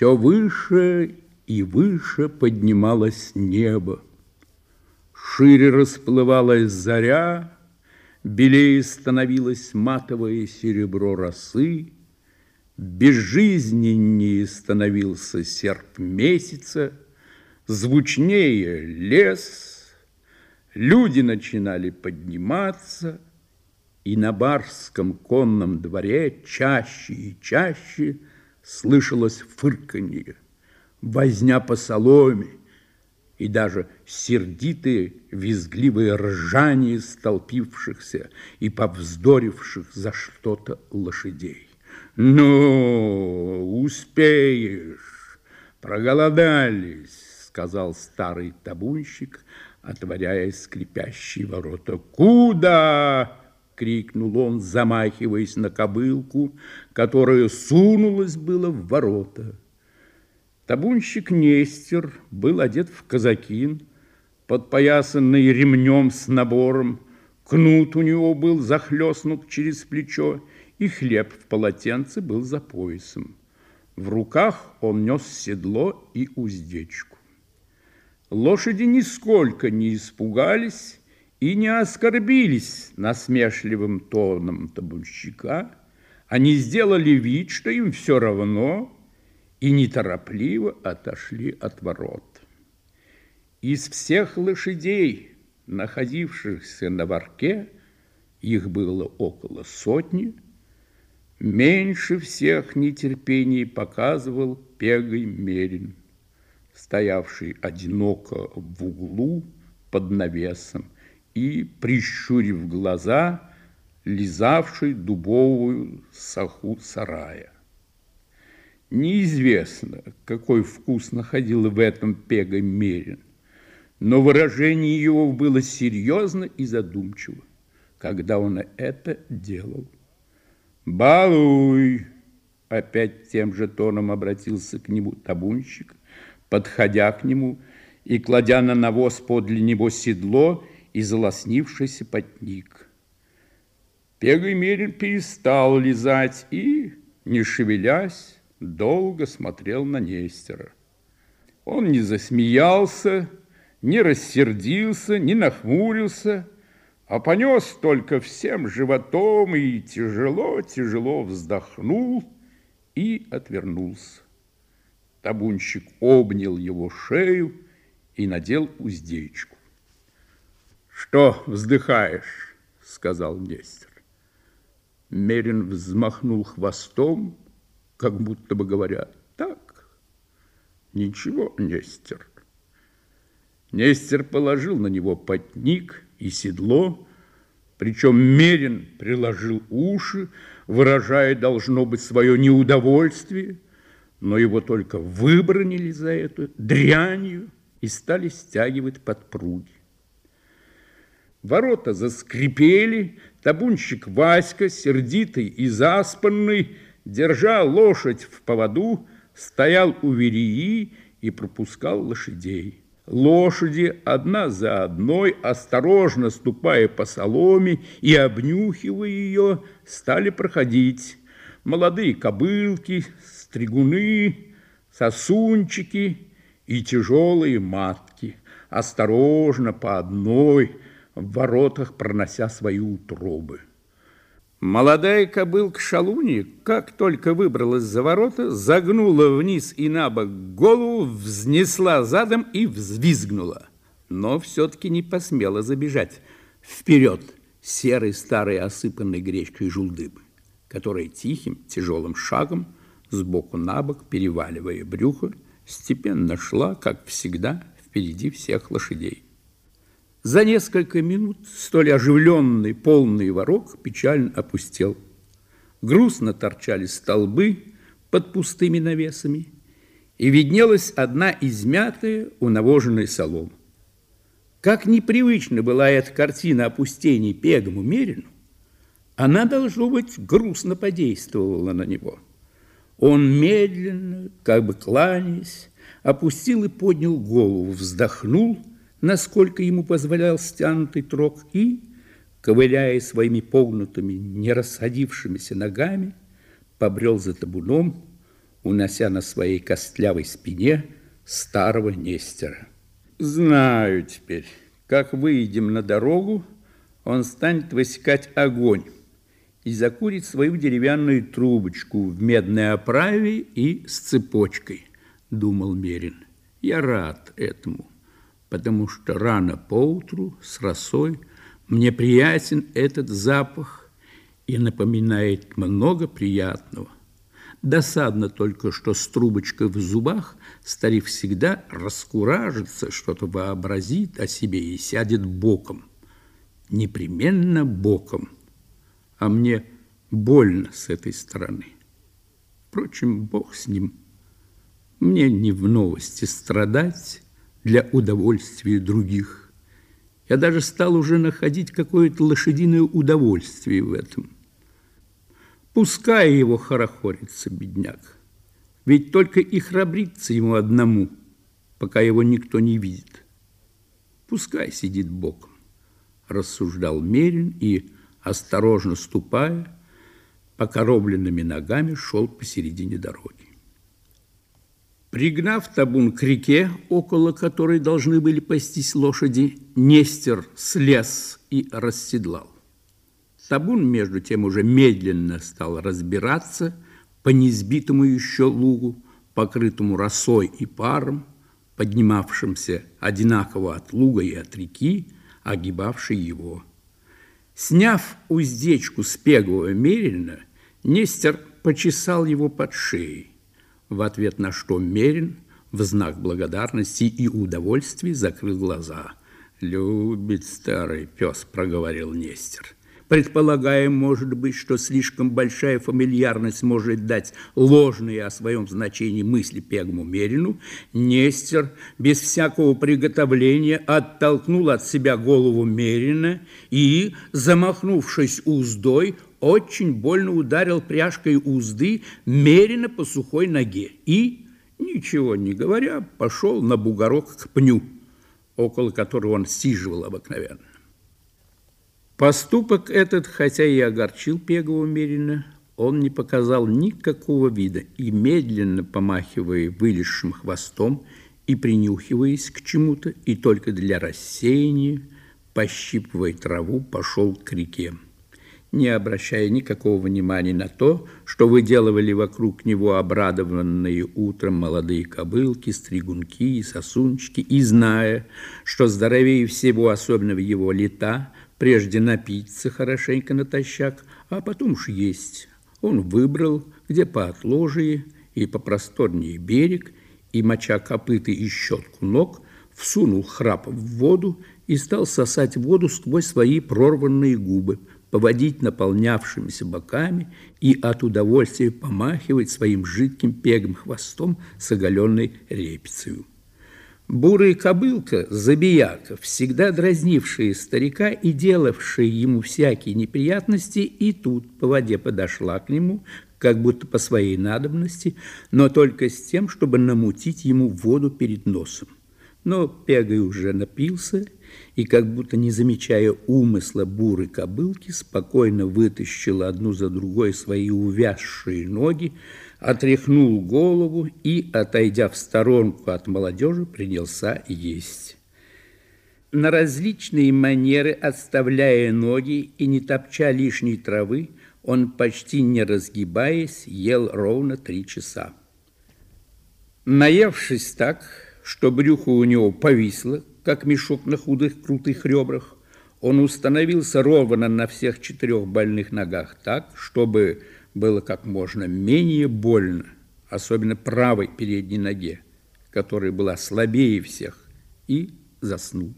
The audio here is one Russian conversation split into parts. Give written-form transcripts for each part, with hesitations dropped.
Все выше и выше поднималось небо. Шире расплывалась заря, белее становилось матовое серебро росы, безжизненнее становился серп месяца, звучнее лес, люди начинали подниматься, и на барском конном дворе чаще и чаще слышалось фырканье, возня по соломе и даже сердитые визгливые ржания столпившихся и повздоривших за что-то лошадей. «Ну, успеешь, проголодались», — сказал старый табунщик, отворяя скрипящие ворота. «Куда?» — крикнул он, замахиваясь на кобылку, которая сунулась было в ворота. Табунщик Нестер был одет в казакин, подпоясанный ремнем с набором, кнут у него был захлестнут через плечо, и хлеб в полотенце был за поясом. В руках он нес седло и уздечку. Лошади нисколько не испугались и не оскорбились насмешливым тоном табунщика. Они сделали вид, что им все равно, и неторопливо отошли от ворот. Из всех лошадей, находившихся на ворке, их было около сотни, меньше всех нетерпений показывал Пегой Мерин, стоявший одиноко в углу под навесом и, прищурив глаза, лизавший дубовую саху сарая. Неизвестно, какой вкус находил в этом Пега Мерин, но выражение его было серьезно и задумчиво, когда он это делал. «Балуй!» — опять тем же тоном обратился к нему табунщик, подходя к нему и кладя на навоз подле него седло и залоснившийся потник. Пега Мерин перестал лизать и, не шевелясь, долго смотрел на Нестера. Он не засмеялся, не рассердился, не нахмурился, а понес только всем животом и тяжело-тяжело вздохнул и отвернулся. Табунщик обнял его шею и надел уздечку. «Что вздыхаешь?» — сказал Нестер. Мерин взмахнул хвостом, как будто бы говоря: «Так, ничего, Нестер». Нестер положил на него потник и седло, причем Мерин приложил уши, выражая, должно быть, свое неудовольствие, но его только выбранили за это дрянью и стали стягивать подпруги. Ворота заскрипели, табунщик Васька, сердитый и заспанный, держа лошадь в поводу, стоял у вереи и пропускал лошадей. Лошади, одна за одной, осторожно ступая по соломе и обнюхивая ее, стали проходить. Молодые кобылки, стригуны, сосунчики и тяжелые матки, осторожно по одной, в воротах пронося свои утробы. Молодая кобылка Шалунья, как только выбралась за ворота, загнула вниз и набок голову, взнесла задом и взвизгнула, но все-таки не посмела забежать вперед серой старой осыпанной гречкой жулдыбы, которая тихим тяжелым шагом сбоку на бок, переваливая брюхо, степенно шла, как всегда, впереди всех лошадей. За несколько минут столь оживленный полный ворок печально опустел. Грустно торчали столбы под пустыми навесами, и виднелась одна измятая унавоженная солома. Как непривычна была эта картина опустений Пегому Мерину, она, должно быть, грустно подействовала на него. Он медленно, как бы кланяясь, опустил и поднял голову, вздохнул, насколько ему позволял стянутый трог, и, ковыляя своими погнутыми, не рассадившимися ногами, побрел за табуном, унося на своей костлявой спине старого Нестера. Знаю теперь, как выйдем на дорогу, он станет высекать огонь и закурит свою деревянную трубочку в медной оправе и с цепочкой, думал Мерин. Я рад этому, потому что рано поутру с росой мне приятен этот запах и напоминает много приятного. Досадно только, что с трубочкой в зубах старик всегда раскуражится, что-то вообразит о себе и сядет боком. Непременно боком. А мне больно с этой стороны. Впрочем, Бог с ним. Мне не в новости страдать для удовольствия других. Я даже стал уже находить какое-то лошадиное удовольствие в этом. Пускай его хорохорится, бедняк. Ведь только и храбрится ему одному, пока его никто не видит. Пускай сидит боком, рассуждал Мерин и, осторожно ступая, покоробленными ногами шел посередине дороги. Пригнав табун к реке, около которой должны были пастись лошади, Нестер слез и расседлал. Табун, между тем, уже медленно стал разбираться по неизбитому еще лугу, покрытому росой и паром, поднимавшимся одинаково от луга и от реки, огибавшей его. Сняв уздечку с пегового Мерина, Нестер почесал его под шеей, в ответ на что Мерин в знак благодарности и удовольствия закрыл глаза. «Любит старый пес», — проговорил Нестер. Предполагаем, может быть, что слишком большая фамильярность может дать ложные о своем значении мысли пегому Мерину, Нестер без всякого приготовления оттолкнул от себя голову Мерина и, замахнувшись уздой, очень больно ударил пряжкой узды Мерина по сухой ноге и, ничего не говоря, пошел на бугорок к пню, около которого он сиживал обыкновенно. Поступок этот, хотя и огорчил пегового Мерина, он не показал никакого вида и, медленно помахивая вылезшим хвостом и принюхиваясь к чему-то, и только для рассеяния, пощипывая траву, пошел к реке, не обращая никакого внимания на то, что выделывали вокруг него обрадованные утром молодые кобылки, стригунки и сосунчики, и зная, что здоровее всего, особенно в его лета, прежде напиться хорошенько натощак, а потом уж есть. Он выбрал, где поотложие и попросторнее берег, и, моча копыты и щетку ног, всунул храп в воду и стал сосать воду сквозь свои прорванные губы, поводить наполнявшимися боками и от удовольствия помахивать своим жидким пегим хвостом с оголенной репицей. Бурая кобылка, забияка, всегда дразнившая старика и делавшая ему всякие неприятности, и тут по воде подошла к нему, как будто по своей надобности, но только с тем, чтобы намутить ему воду перед носом. Но пегой уже напился и, как будто не замечая умысла бурой кобылки, спокойно вытащил одну за другой свои увязшие ноги, отряхнул голову и, отойдя в сторонку от молодежи, принялся есть. На различные манеры, отставляя ноги и не топча лишней травы, он, почти не разгибаясь, ел ровно 3 часа. Наевшись так, что брюхо у него повисло, как мешок на худых крутых ребрах, он установился ровно на всех 4 больных ногах так, чтобы было как можно менее больно, особенно правой передней ноге, которая была слабее всех, и заснул.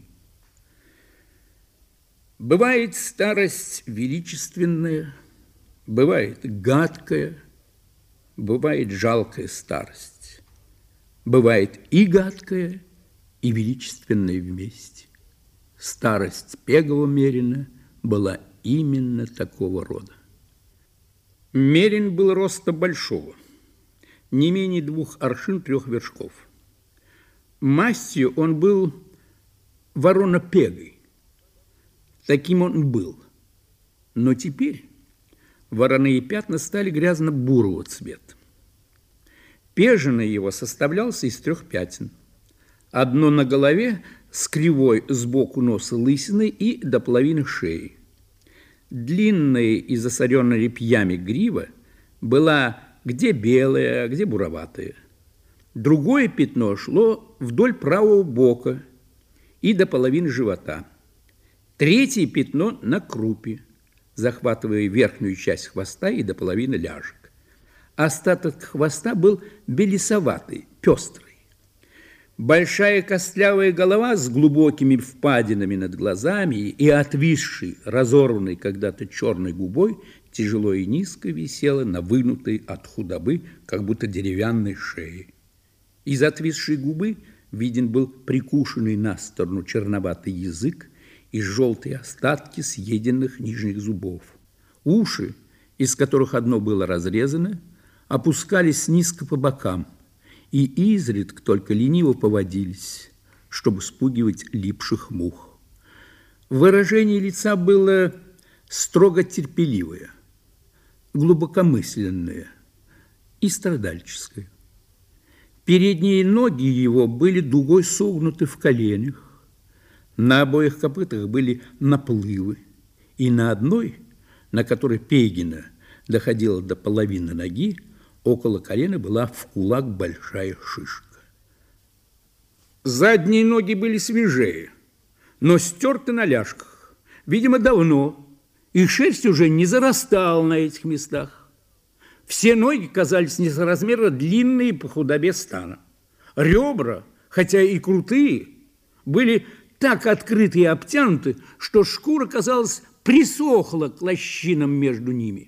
Бывает старость величественная, бывает гадкая, бывает жалкая старость, бывает и гадкая, и величественная вместе. Старость пегового Мерина была именно такого рода. Мерин был роста большого, не менее 2 аршин 3 вершков. Мастью он был воронопегой. Таким он был. Но теперь вороные пятна стали грязно-бурого цвета. Пеженый его составлялся из 3 пятен. Одно на голове с кривой сбоку носа лысиной и до половины шеи. Длинная и засоренная репьями грива была где белая, где буроватая. Другое пятно шло вдоль правого бока и до половины живота. Третье пятно на крупе, захватывая верхнюю часть хвоста и до половины ляжек. Остаток хвоста был белесоватый, пестрый. Большая костлявая голова с глубокими впадинами над глазами и отвисшей, разорванной когда-то черной губой тяжело и низко висела на вынутой от худобы, как будто деревянной шее. Из отвисшей губы виден был прикушенный на сторону черноватый язык и желтые остатки съеденных нижних зубов. Уши, из которых одно было разрезано, опускались низко по бокам и изредка только лениво поводились, чтобы спугивать липших мух. Выражение лица было строго терпеливое, глубокомысленное и страдальческое. Передние ноги его были дугой согнуты в коленях, на обоих копытах были наплывы, и на одной, на которой пегина доходила до половины ноги, около колена была в кулак большая шишка. Задние ноги были свежее, но стерты на ляжках, видимо, давно, и шерсть уже не зарастала на этих местах. Все ноги казались несоразмерно длинные по худобе стана. Ребра, хотя и крутые, были так открыты и обтянуты, что шкура, казалось, присохла к лощинам между ними.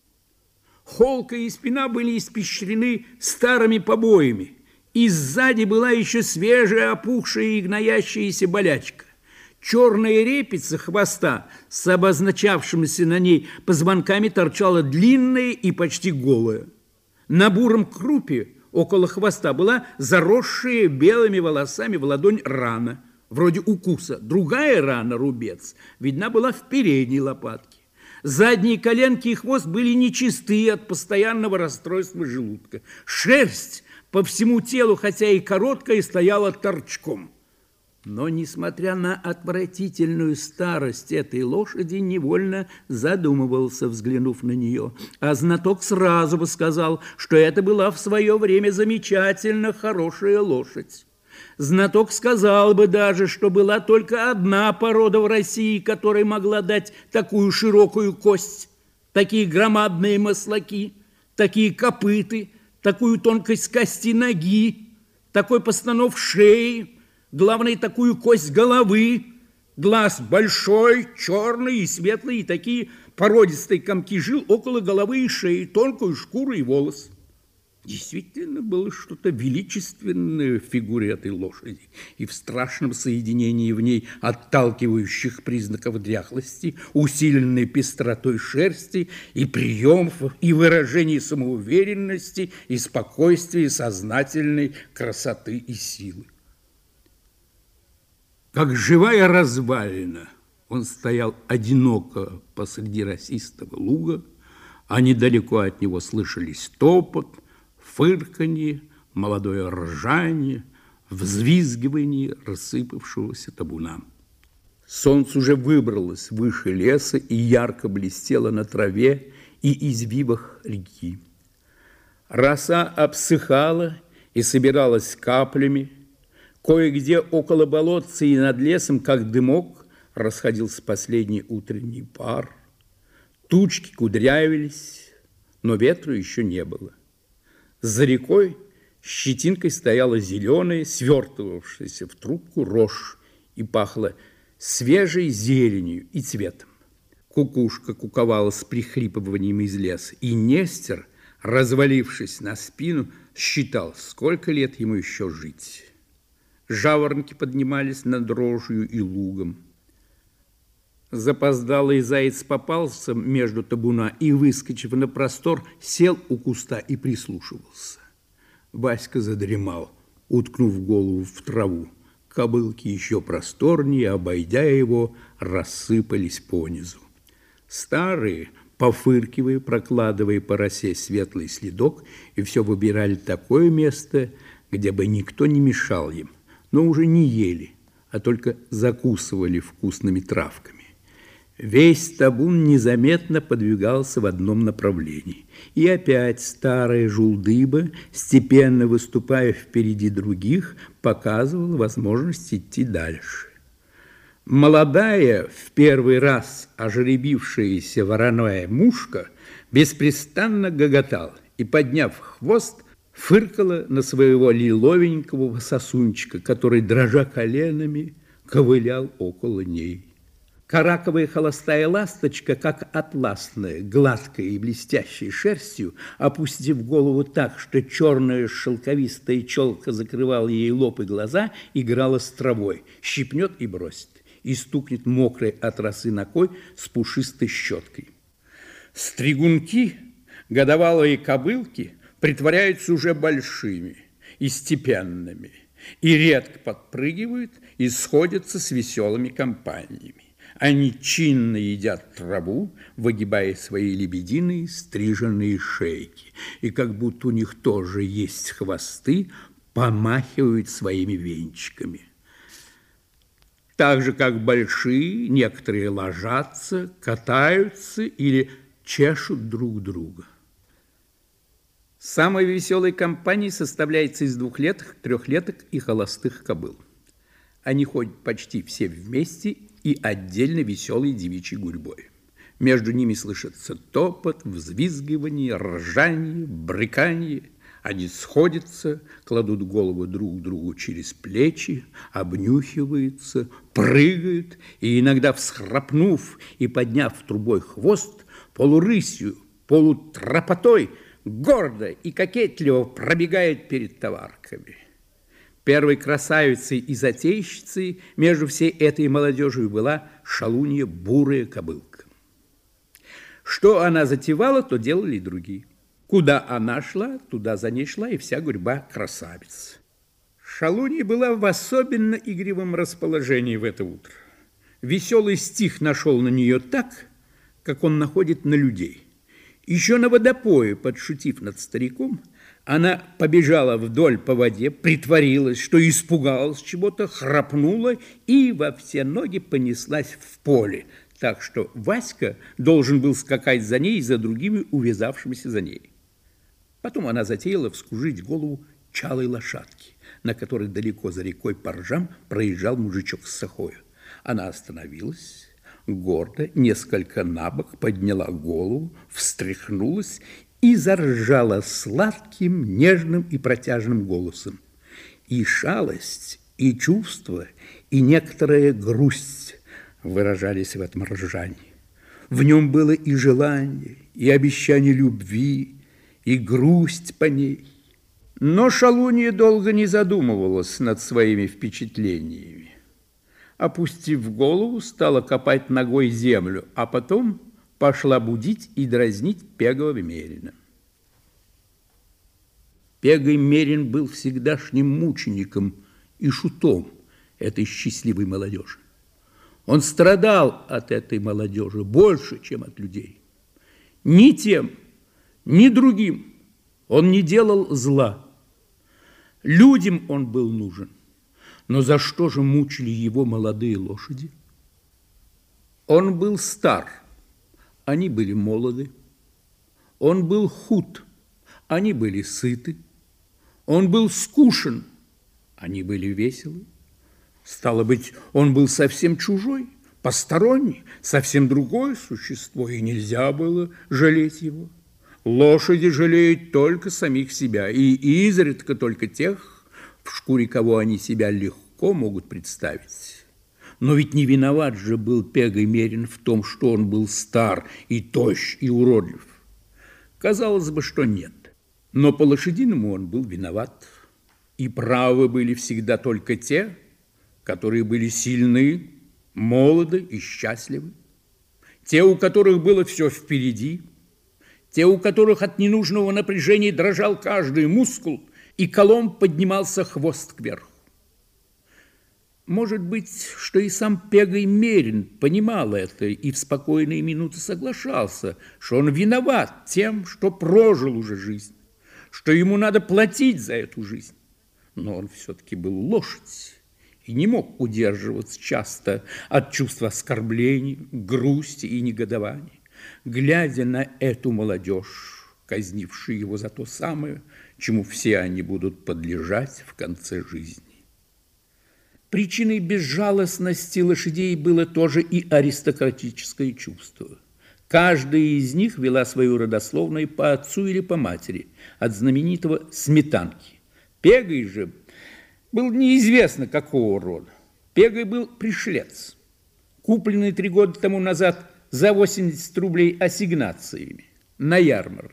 Холка и спина были испещрены старыми побоями, и сзади была еще свежая, опухшая и гноящаяся болячка. Черная репица хвоста с обозначавшимися на ней позвонками торчала длинная и почти голая. На буром крупе около хвоста была заросшая белыми волосами в ладонь рана, вроде укуса. Другая рана, рубец, видна была в передней лопатке. Задние коленки и хвост были нечистые от постоянного расстройства желудка. Шерсть по всему телу, хотя и короткая, стояла торчком. Но, несмотря на отвратительную старость этой лошади, невольно задумывался, взглянув на нее. А знаток сразу бы сказал, что это была в свое время замечательно хорошая лошадь. Знаток сказал бы даже, что была только одна порода в России, которая могла дать такую широкую кость, такие громадные маслаки, такие копыты, такую тонкость кости ноги, такой постанов шеи, главное, такую кость головы, глаз большой, черный и светлый, и такие породистые комки жил около головы и шеи, тонкую шкуру и волос. Действительно было что-то величественное в фигуре этой лошади и в страшном соединении в ней отталкивающих признаков дряхлости, усиленной пестротой шерсти и приемов, и выражений самоуверенности, и спокойствия, и сознательной красоты и силы. Как живая развалина, он стоял одиноко посреди росистого луга, а недалеко от него слышались топот, фырканье, молодое ржание, взвизгивание рассыпавшегося табуна. Солнце уже выбралось выше леса и ярко блестело на траве и извивах реки. Роса обсыхала и собиралась каплями. Кое-где около болотца и над лесом, как дымок, расходился последний утренний пар. Тучки кудрявились, но ветру еще не было. За рекой щетинкой стояла зеленая, свертывавшаяся в трубку рожь и пахла свежей зеленью и цветом. Кукушка куковала с прихрипыванием из леса, и Нестер, развалившись на спину, считал, сколько лет ему еще жить. Жаворонки поднимались над рожью и лугом. Запоздалый заяц попался между табуна и, выскочив на простор, сел у куста и прислушивался. Васька задремал, уткнув голову в траву. Кобылки еще просторнее, обойдя его, рассыпались понизу. Старые, пофыркивая, прокладывая по росе светлый следок, и все выбирали такое место, где бы никто не мешал им, но уже не ели, а только закусывали вкусными травками. Весь табун незаметно подвигался в одном направлении. И опять старая жулдыба, степенно выступая впереди других, показывала возможность идти дальше. Молодая, в первый раз ожеребившаяся вороная мушка беспрестанно гоготала и, подняв хвост, фыркала на своего лиловенького сосунчика, который, дрожа коленами, ковылял около ней. Караковая холостая ласточка, как атласная, гладкая и блестящей шерстью, опустив голову так, что черная шелковистая челка закрывала ей лоб и глаза, играла с травой, щипнет и бросит, и стукнет мокрой от росы ногой с пушистой щеткой. Стригунки, годовалые кобылки, притворяются уже большими и степенными, и редко подпрыгивают и сходятся с веселыми компаниями. Они чинно едят траву, выгибая свои лебединые стриженные шейки, и как будто у них тоже есть хвосты, помахивают своими венчиками. Так же, как большие, некоторые ложатся, катаются или чешут друг друга. Самая веселая компания составляется из двухлеток, трехлеток и холостых кобыл. Они ходят почти все вместе и отдельно веселой девичьей гурьбой. Между ними слышится топот, взвизгивание, ржание, брыканье. Они сходятся, кладут голову друг другу через плечи, обнюхиваются, прыгают, и иногда, всхрапнув и подняв трубой хвост, полурысью, полутропотой, гордо и кокетливо пробегают перед товарками. Первой красавицей и затейщицей между всей этой молодежью была шалунья бурая кобылка. Что она затевала, то делали и другие. Куда она шла, туда за ней шла и вся гурьба красавиц. Шалунья была в особенно игривом расположении в это утро. Веселый стих нашел на нее так, как он находит на людей. Еще на водопое, подшутив над стариком, она побежала вдоль по воде, притворилась, что испугалась чего-то, храпнула и во все ноги понеслась в поле, так что Васька должен был скакать за ней и за другими увязавшимися за ней. Потом она затеяла вскружить голову чалой лошадки, на которой далеко за рекой по ржам проезжал мужичок с сахою. Она остановилась, гордо, несколько набок подняла голову, встряхнулась и заржала сладким, нежным и протяжным голосом. И шалость, и чувство, и некоторая грусть выражались в этом ржании. В нем было и желание, и обещание любви, и грусть по ней. Но шалунья долго не задумывалась над своими впечатлениями. Опустив голову, стала копать ногой землю, а потом пошла будить и дразнить Пегова Мерина. Пегой Мерин был всегдашним мучеником и шутом этой счастливой молодежи. Он страдал от этой молодежи больше, чем от людей. Ни тем, ни другим он не делал зла. Людям он был нужен. Но за что же мучили его молодые лошади? Он был стар, они были молоды. Он был худ, они были сыты. Он был скушен, они были веселы. Стало быть, он был совсем чужой, посторонний, совсем другое существо, и нельзя было жалеть его. Лошади жалеют только самих себя, и изредка только тех, в шкуре кого они себя легко могут представить. Но ведь не виноват же был Пегой Мерин в том, что он был стар и тощ и уродлив. Казалось бы, что нет. Но по-лошадиному он был виноват. И правы были всегда только те, которые были сильны, молоды и счастливы. Те, у которых было все впереди. Те, у которых от ненужного напряжения дрожал каждый мускул, и колом поднимался хвост кверху. Может быть, что и сам Пегой Мерин понимал это и в спокойные минуты соглашался, что он виноват тем, что прожил уже жизнь, что ему надо платить за эту жизнь. Но он все-таки был лошадь и не мог удерживаться часто от чувства оскорблений, грусти и негодования, глядя на эту молодежь, казнившую его за то самое, чему все они будут подлежать в конце жизни. Причиной безжалостности лошадей было тоже и аристократическое чувство. Каждая из них вела свою родословную по отцу или по матери, от знаменитого Сметанки. Пегой же был неизвестно какого рода. Пегой был пришлец, купленный 3 года тому назад за 80 рублей ассигнациями на ярмарке.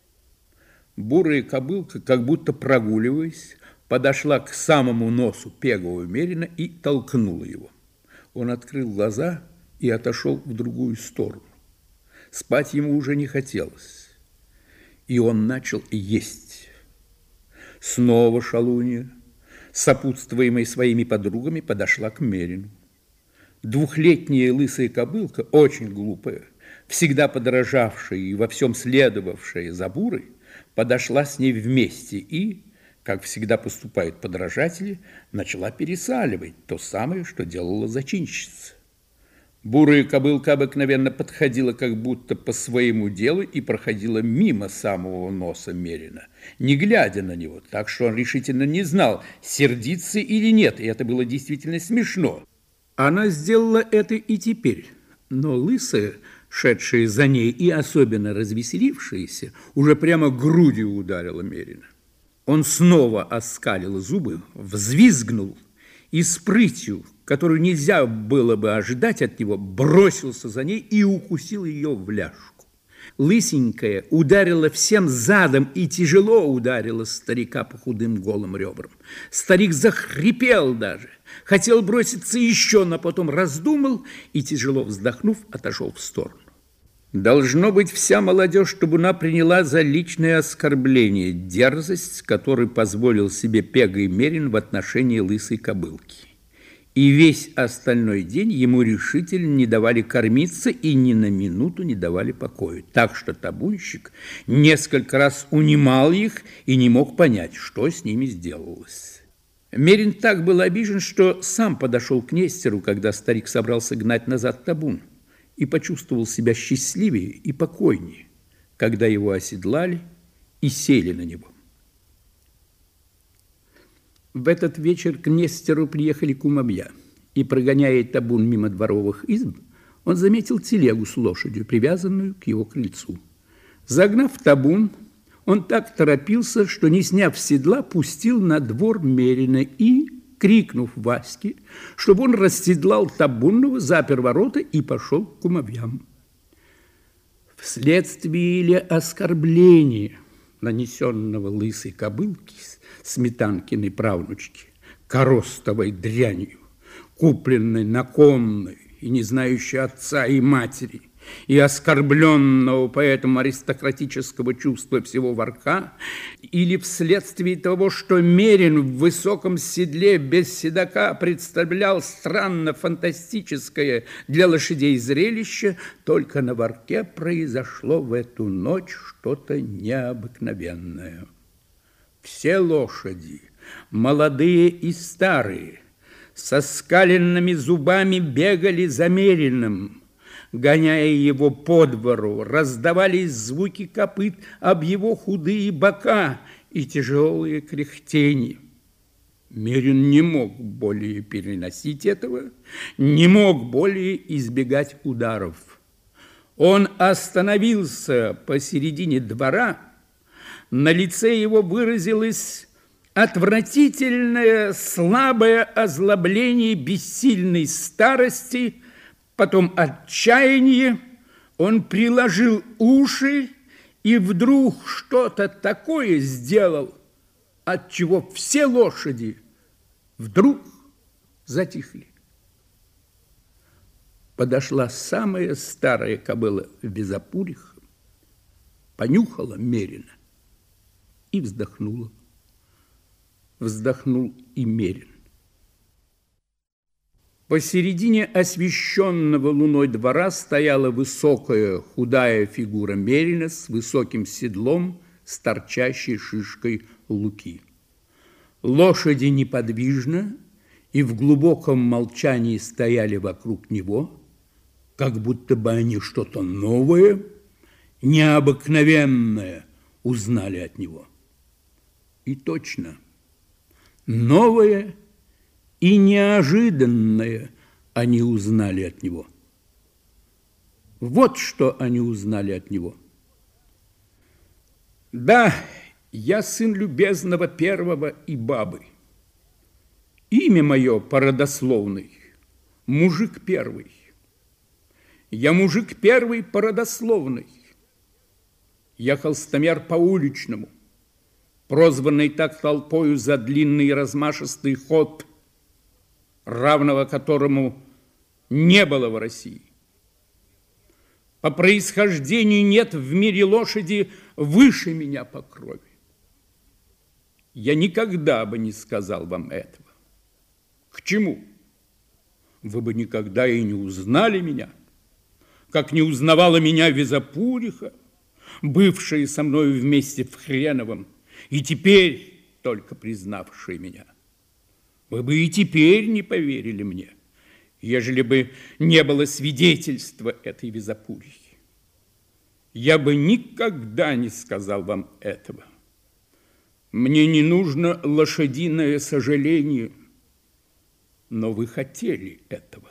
Бурая кобылка, как будто прогуливаясь, подошла к самому носу Пегового Мерина и толкнула его. Он открыл глаза и отошел в другую сторону. Спать ему уже не хотелось, и он начал есть. Снова шалунья, сопутствуемая своими подругами, подошла к Мерину. Двухлетняя лысая кобылка, очень глупая, всегда подражавшая и во всем следовавшая за Бурой, подошла с ней вместе и, как всегда поступают подражатели, начала пересаливать то самое, что делала зачинщица. Бурая кобылка обыкновенно подходила как будто по своему делу и проходила мимо самого носа Мерина, не глядя на него, так что он решительно не знал, сердиться или нет, и это было действительно смешно. Она сделала это и теперь, но лысая, шедшая за ней и особенно развеселившаяся, уже прямо грудью ударила Мерина. Он снова оскалил зубы, взвизгнул и с прытью, которую нельзя было бы ожидать от него, бросился за ней и укусил ее в ляжку. Лысенькая ударила всем задом и тяжело ударила старика по худым голым ребрам. Старик захрипел даже, хотел броситься еще, но потом раздумал и, тяжело вздохнув, отошел в сторону. Должно быть, вся молодежь Табуна приняла за личное оскорбление дерзость, которую позволил себе Пегой Мерин в отношении лысой кобылки. И весь остальной день ему решительно не давали кормиться и ни на минуту не давали покоя. Так что табунщик несколько раз унимал их и не мог понять, что с ними сделалось. Мерин так был обижен, что сам подошел к Нестеру, когда старик собрался гнать назад табун, и почувствовал себя счастливее и покойнее, когда его оседлали и сели на него. В этот вечер к Нестеру приехали кумовья, и, прогоняя табун мимо дворовых изб, он заметил телегу с лошадью, привязанную к его крыльцу. Загнав табун, он так торопился, что, не сняв с седла, пустил на двор Мерина и, крикнув Ваське, чтобы он расседлал табунного, запер ворота и пошел к кумовьям. Вследствие или оскорбления, нанесенного лысой кобылки, Сметанкиной правнучки, коростовой дрянью, купленной на конной и не знающей отца и матери, и оскорбленного поэтому аристократического чувства всего Варка, или вследствие того, что Мерин в высоком седле без седока представлял странно-фантастическое для лошадей зрелище, только на Варке произошло в эту ночь что-то необыкновенное. Все лошади, молодые и старые, со скаленными зубами бегали за Мериным, гоняя его по двору, раздавались звуки копыт об его худые бока и тяжелые кряхтения. Мерин не мог более переносить этого, не мог более избегать ударов. Он остановился посередине двора, на лице его выразилось отвратительное слабое озлобление бессильной старости, потом отчаяние, он приложил уши и вдруг что-то такое сделал, от чего все лошади вдруг затихли. Подошла самая старая кобыла в Безопурих, понюхала Мерина и вздохнула. Вздохнул и Мерин. Посередине освещенного луной двора стояла высокая худая фигура мерина с высоким седлом, с торчащей шишкой луки. Лошади неподвижно и в глубоком молчании стояли вокруг него, как будто бы они что-то новое, необыкновенное узнали от него. И точно, новое и неожиданное они узнали от него. Вот что они узнали от него. Да, я сын любезного первого и бабы. Имя мое породословный, мужик первый. Я мужик первый породословный. Я холстомер по-уличному, прозванный так толпою за длинный размашистый ход, равного которому не было в России. По происхождению нет в мире лошади выше меня по крови. Я никогда бы не сказал вам этого. К чему? Вы бы никогда и не узнали меня, как не узнавала меня Визапуриха, бывшая со мною вместе в Хреновом, и теперь только признавшая меня. Вы бы и теперь не поверили мне, ежели бы не было свидетельства этой Визапурихи. Я бы никогда не сказал вам этого. Мне не нужно лошадиное сожаление, но вы хотели этого.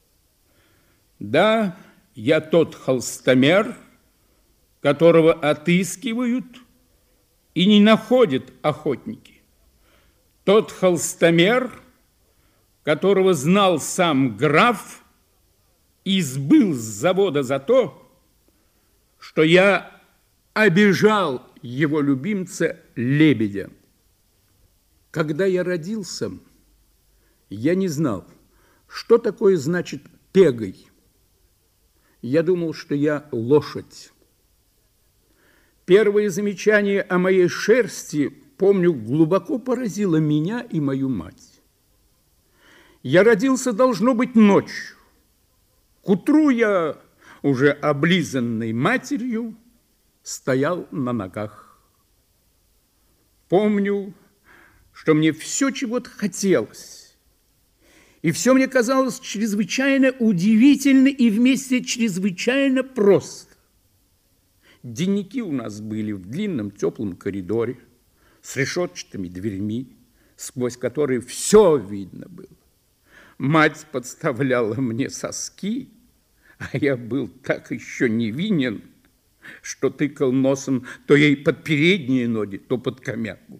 Да, я тот холстомер, которого отыскивают и не находят охотники. Тот холстомер, которого знал сам граф и сбыл с завода за то, что я обижал его любимца Лебедя. Когда я родился, я не знал, что такое значит пегой. Я думал, что я лошадь. Первое замечание о моей шерсти, помню, глубоко поразило меня и мою мать. Я родился, должно быть, ночью. К утру я, уже облизанный матерью, стоял на ногах. Помню, что мне все чего-то хотелось, и все мне казалось чрезвычайно удивительно и вместе чрезвычайно просто. Денники у нас были в длинном теплом коридоре с решетчатыми дверьми, сквозь которые все видно было. Мать подставляла мне соски, а я был так еще невинен, что тыкал носом то ей под передние ноги, то под комяку.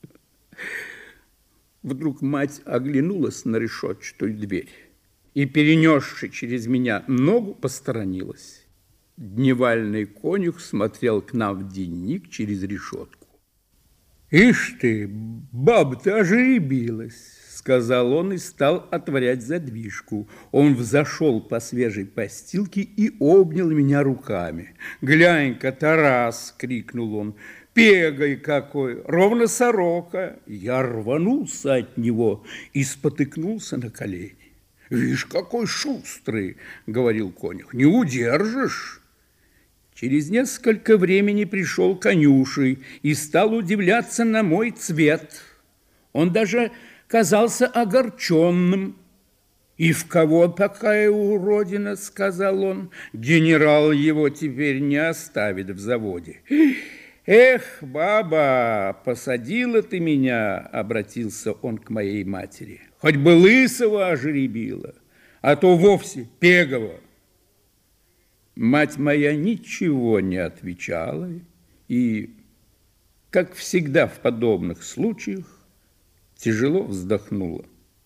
Вдруг мать оглянулась на решетчатую дверь и, перенесши через меня ногу, посторонилась. Дневальный конюх смотрел к нам в денник через решетку. «Ишь ты, баба-то ожеребилась», — сказал он и стал отворять задвижку. Он взошел по свежей постилке и обнял меня руками. «Глянь-ка, Тарас!» — крикнул он. «Пегой какой! Ровно сорока!» Я рванулся от него и спотыкнулся на колени. «Вишь, какой шустрый!» — говорил конюх. «Не удержишь!» Через несколько времени пришел конюший и стал удивляться на мой цвет. Он даже казался огорченным. «И в кого такая уродина?» — сказал он. «Генерал его теперь не оставит в заводе». «Эх, баба, посадила ты меня!» — обратился он к моей матери. «Хоть бы лысого ожеребила, а то вовсе пегого». Мать моя ничего не отвечала и, как всегда в подобных случаях, тяжело вздохнула.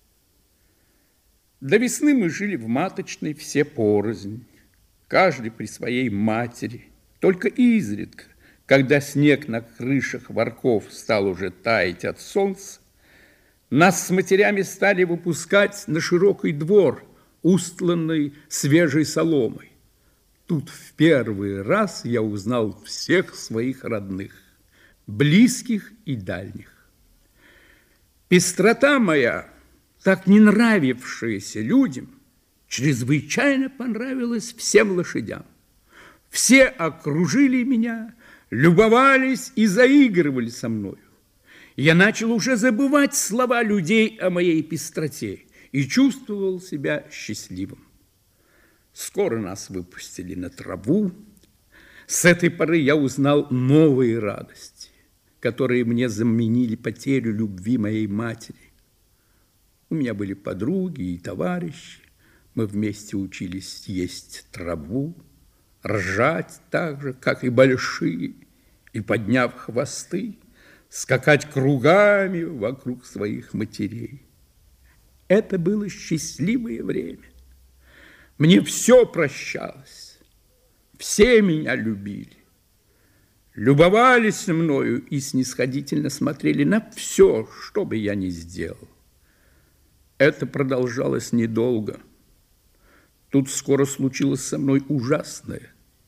До весны мы жили в маточной все порознь, каждый при своей матери, только изредка, когда снег на крышах ворков стал уже таять от солнца, нас с матерями стали выпускать на широкий двор, устланный свежей соломой. Тут в первый раз я узнал всех своих родных, близких и дальних. Пестрота моя так не нравившееся людям, чрезвычайно понравилось всем лошадям. Все окружили меня, любовались и заигрывали со мною. Я начал уже забывать слова людей о моей пестроте и чувствовал себя счастливым. Скоро нас выпустили на траву. С этой поры я узнал новые радости, которые мне заменили потерю любви моей матери. У меня были подруги и товарищи. Мы вместе учились есть траву, ржать так же, как и большие, и, подняв хвосты, скакать кругами вокруг своих матерей. Это было счастливое время. Мне все прощалось. Все меня любили. Любовались мною и снисходительно смотрели на все, что бы я ни сделал. Это продолжалось недолго. Тут скоро случилось со мной ужасное.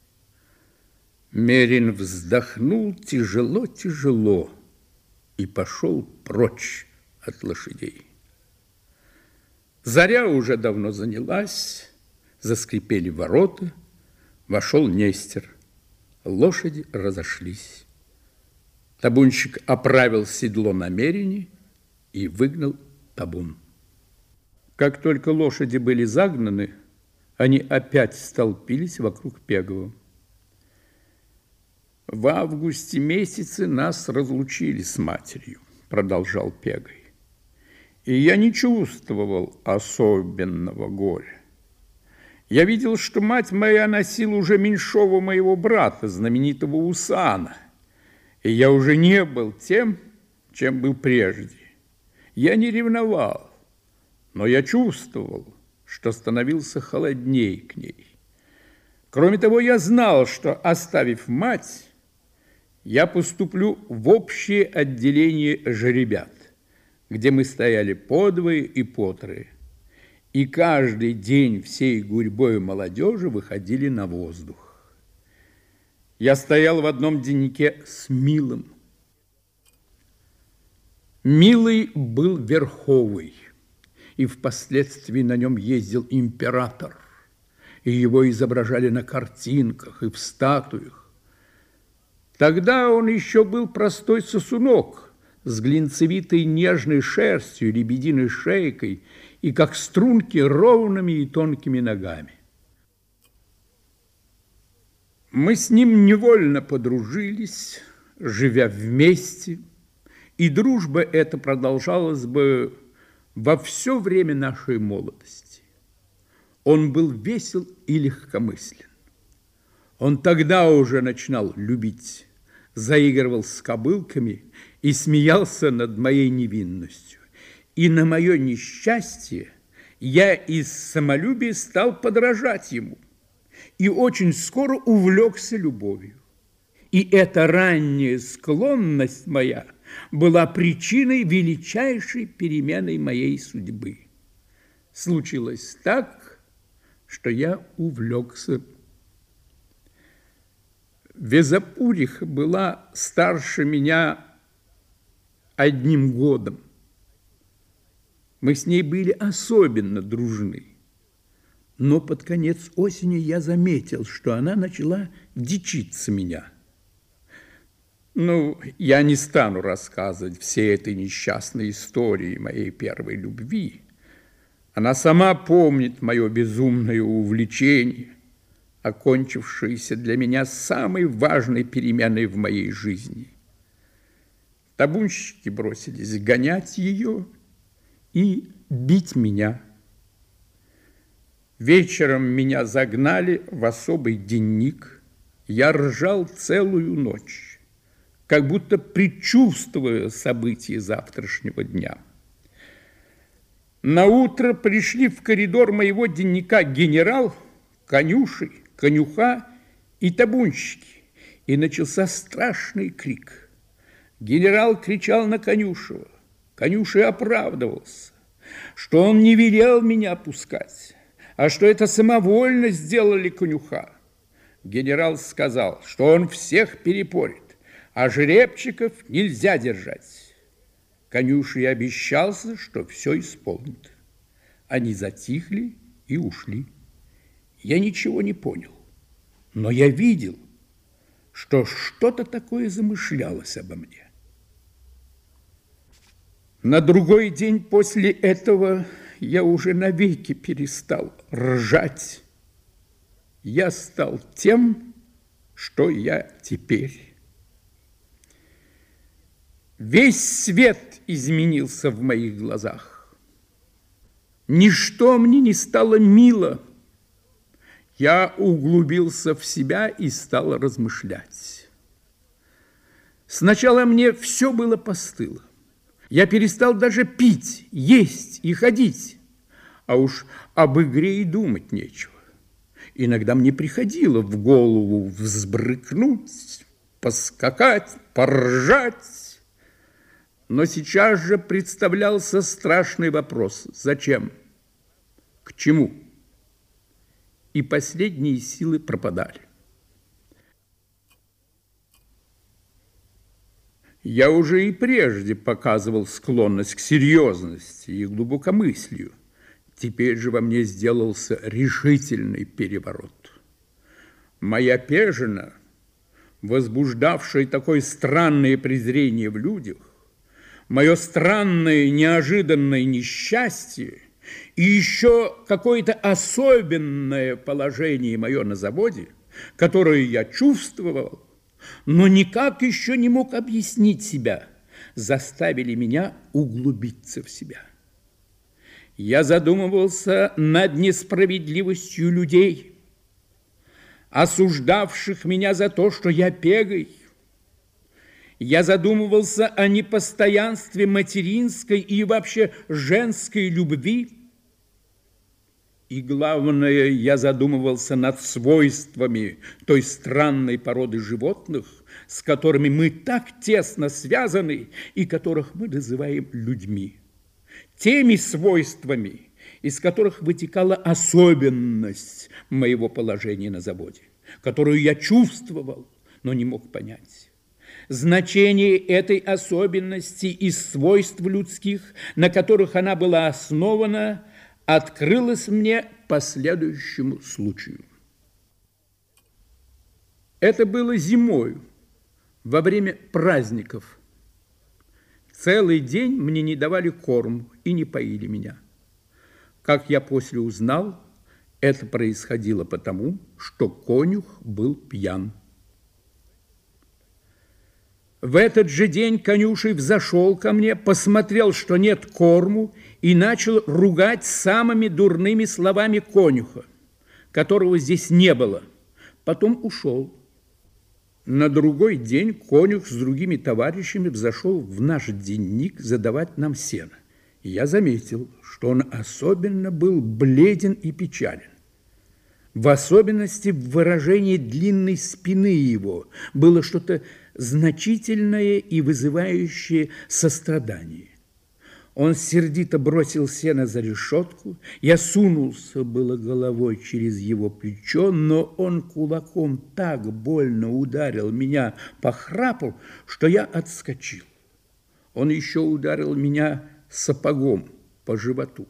Мерин вздохнул тяжело-тяжело и пошел прочь от лошадей. Заря уже давно занялась, заскрипели ворота, вошел Нестер. Лошади разошлись. Табунщик оправил седло на Мерине и выгнал табун. Как только лошади были загнаны, они опять столпились вокруг Пегова. В августе месяце нас разлучили с матерью, продолжал Пегой. И я не чувствовал особенного горя. Я видел, что мать моя носила уже меньшого моего брата, знаменитого Усана, и я уже не был тем, чем был прежде. Я не ревновал, но я чувствовал, что становился холодней к ней. Кроме того, я знал, что, оставив мать, я поступлю в общее отделение жеребят, где мы стояли подвое и потрое, и каждый день всей гурьбой молодежи выходили на воздух. Я стоял в одном деннике с Милым. Милый был верховый, и впоследствии на нем ездил император, и его изображали на картинках и в статуях. Тогда он еще был простой сосунок с глинцевитой нежной шерстью, лебединой шейкой и, как струнки, ровными и тонкими ногами. Мы с ним невольно подружились, живя вместе, и дружба эта продолжалась бы во все время нашей молодости. Он был весел и легкомыслен. Он тогда уже начинал любить, заигрывал с кобылками и смеялся над моей невинностью. И на мое несчастье я из самолюбия стал подражать ему и очень скоро увлекся любовью. И эта ранняя склонность моя была причиной величайшей перемены моей судьбы. Случилось так, что я увлекся. Везапуриха была старше меня 1 годом. Мы с ней были особенно дружны. Но под конец осени я заметил, что она начала дичиться меня. Ну, я не стану рассказывать всей этой несчастной истории моей первой любви. Она сама помнит мое безумное увлечение, окончившееся для меня самой важной переменой в моей жизни. Табунщики бросились гонять ее и бить меня. Вечером меня загнали в особый денник. Я ржал целую ночь, как будто предчувствуя события завтрашнего дня. Наутро пришли в коридор моего денника генерал, конюши, конюха и табунщики, и начался страшный крик. Генерал кричал на конюшева, конюший оправдывался, что он не велел меня пускать, а что это самовольно сделали конюха. Генерал сказал, что он всех перепорит, а жеребчиков нельзя держать. Конюший обещался, что все исполнит. Они затихли и ушли. Я ничего не понял, но я видел, что что-то такое замышлялось обо мне. На другой день после этого я уже навеки перестал ржать. Я стал тем, что я теперь. Весь свет изменился в моих глазах. Ничто мне не стало мило. Я углубился в себя и стал размышлять. Сначала мне все было постыло. Я перестал даже пить, есть и ходить, а уж об игре и думать нечего. Иногда мне приходило в голову взбрыкнуть, поскакать, поржать. Но сейчас же представлялся страшный вопрос: зачем? К чему? И последние силы пропадали. Я уже и прежде показывал склонность к серьезности и глубокомыслию. Теперь же во мне сделался решительный переворот. Моя пежина, возбуждавшая такое странное презрение в людях, мое странное неожиданное несчастье и еще какое-то особенное положение мое на заводе, которое я чувствовал, но никак еще не мог объяснить себя, заставили меня углубиться в себя. Я задумывался над несправедливостью людей, осуждавших меня за то, что я пегой. Я задумывался о непостоянстве материнской и вообще женской любви. И главное, я задумывался над свойствами той странной породы животных, с которыми мы так тесно связаны и которых мы называем людьми. Теми свойствами, из которых вытекала особенность моего положения на заводе, которую я чувствовал, но не мог понять. Значение этой особенности из свойств людских, на которых она была основана, открылось мне по следующему случаю. Это было зимою, во время праздников. Целый день мне не давали корм и не поили меня. Как я после узнал, это происходило потому, что конюх был пьян. В этот же день конюший взошел ко мне, посмотрел, что нет корму, и начал ругать самыми дурными словами конюха, которого здесь не было. Потом ушел. На другой день конюх с другими товарищами взошел в наш денник задавать нам сено. И я заметил, что он особенно был бледен и печален. В особенности в выражении длинной спины его было что-то значительное и вызывающее сострадание. Он сердито бросил сено за решетку. Я сунулся было головой через его плечо, но он кулаком так больно ударил меня по храпу, что я отскочил. Он еще ударил меня сапогом по животу.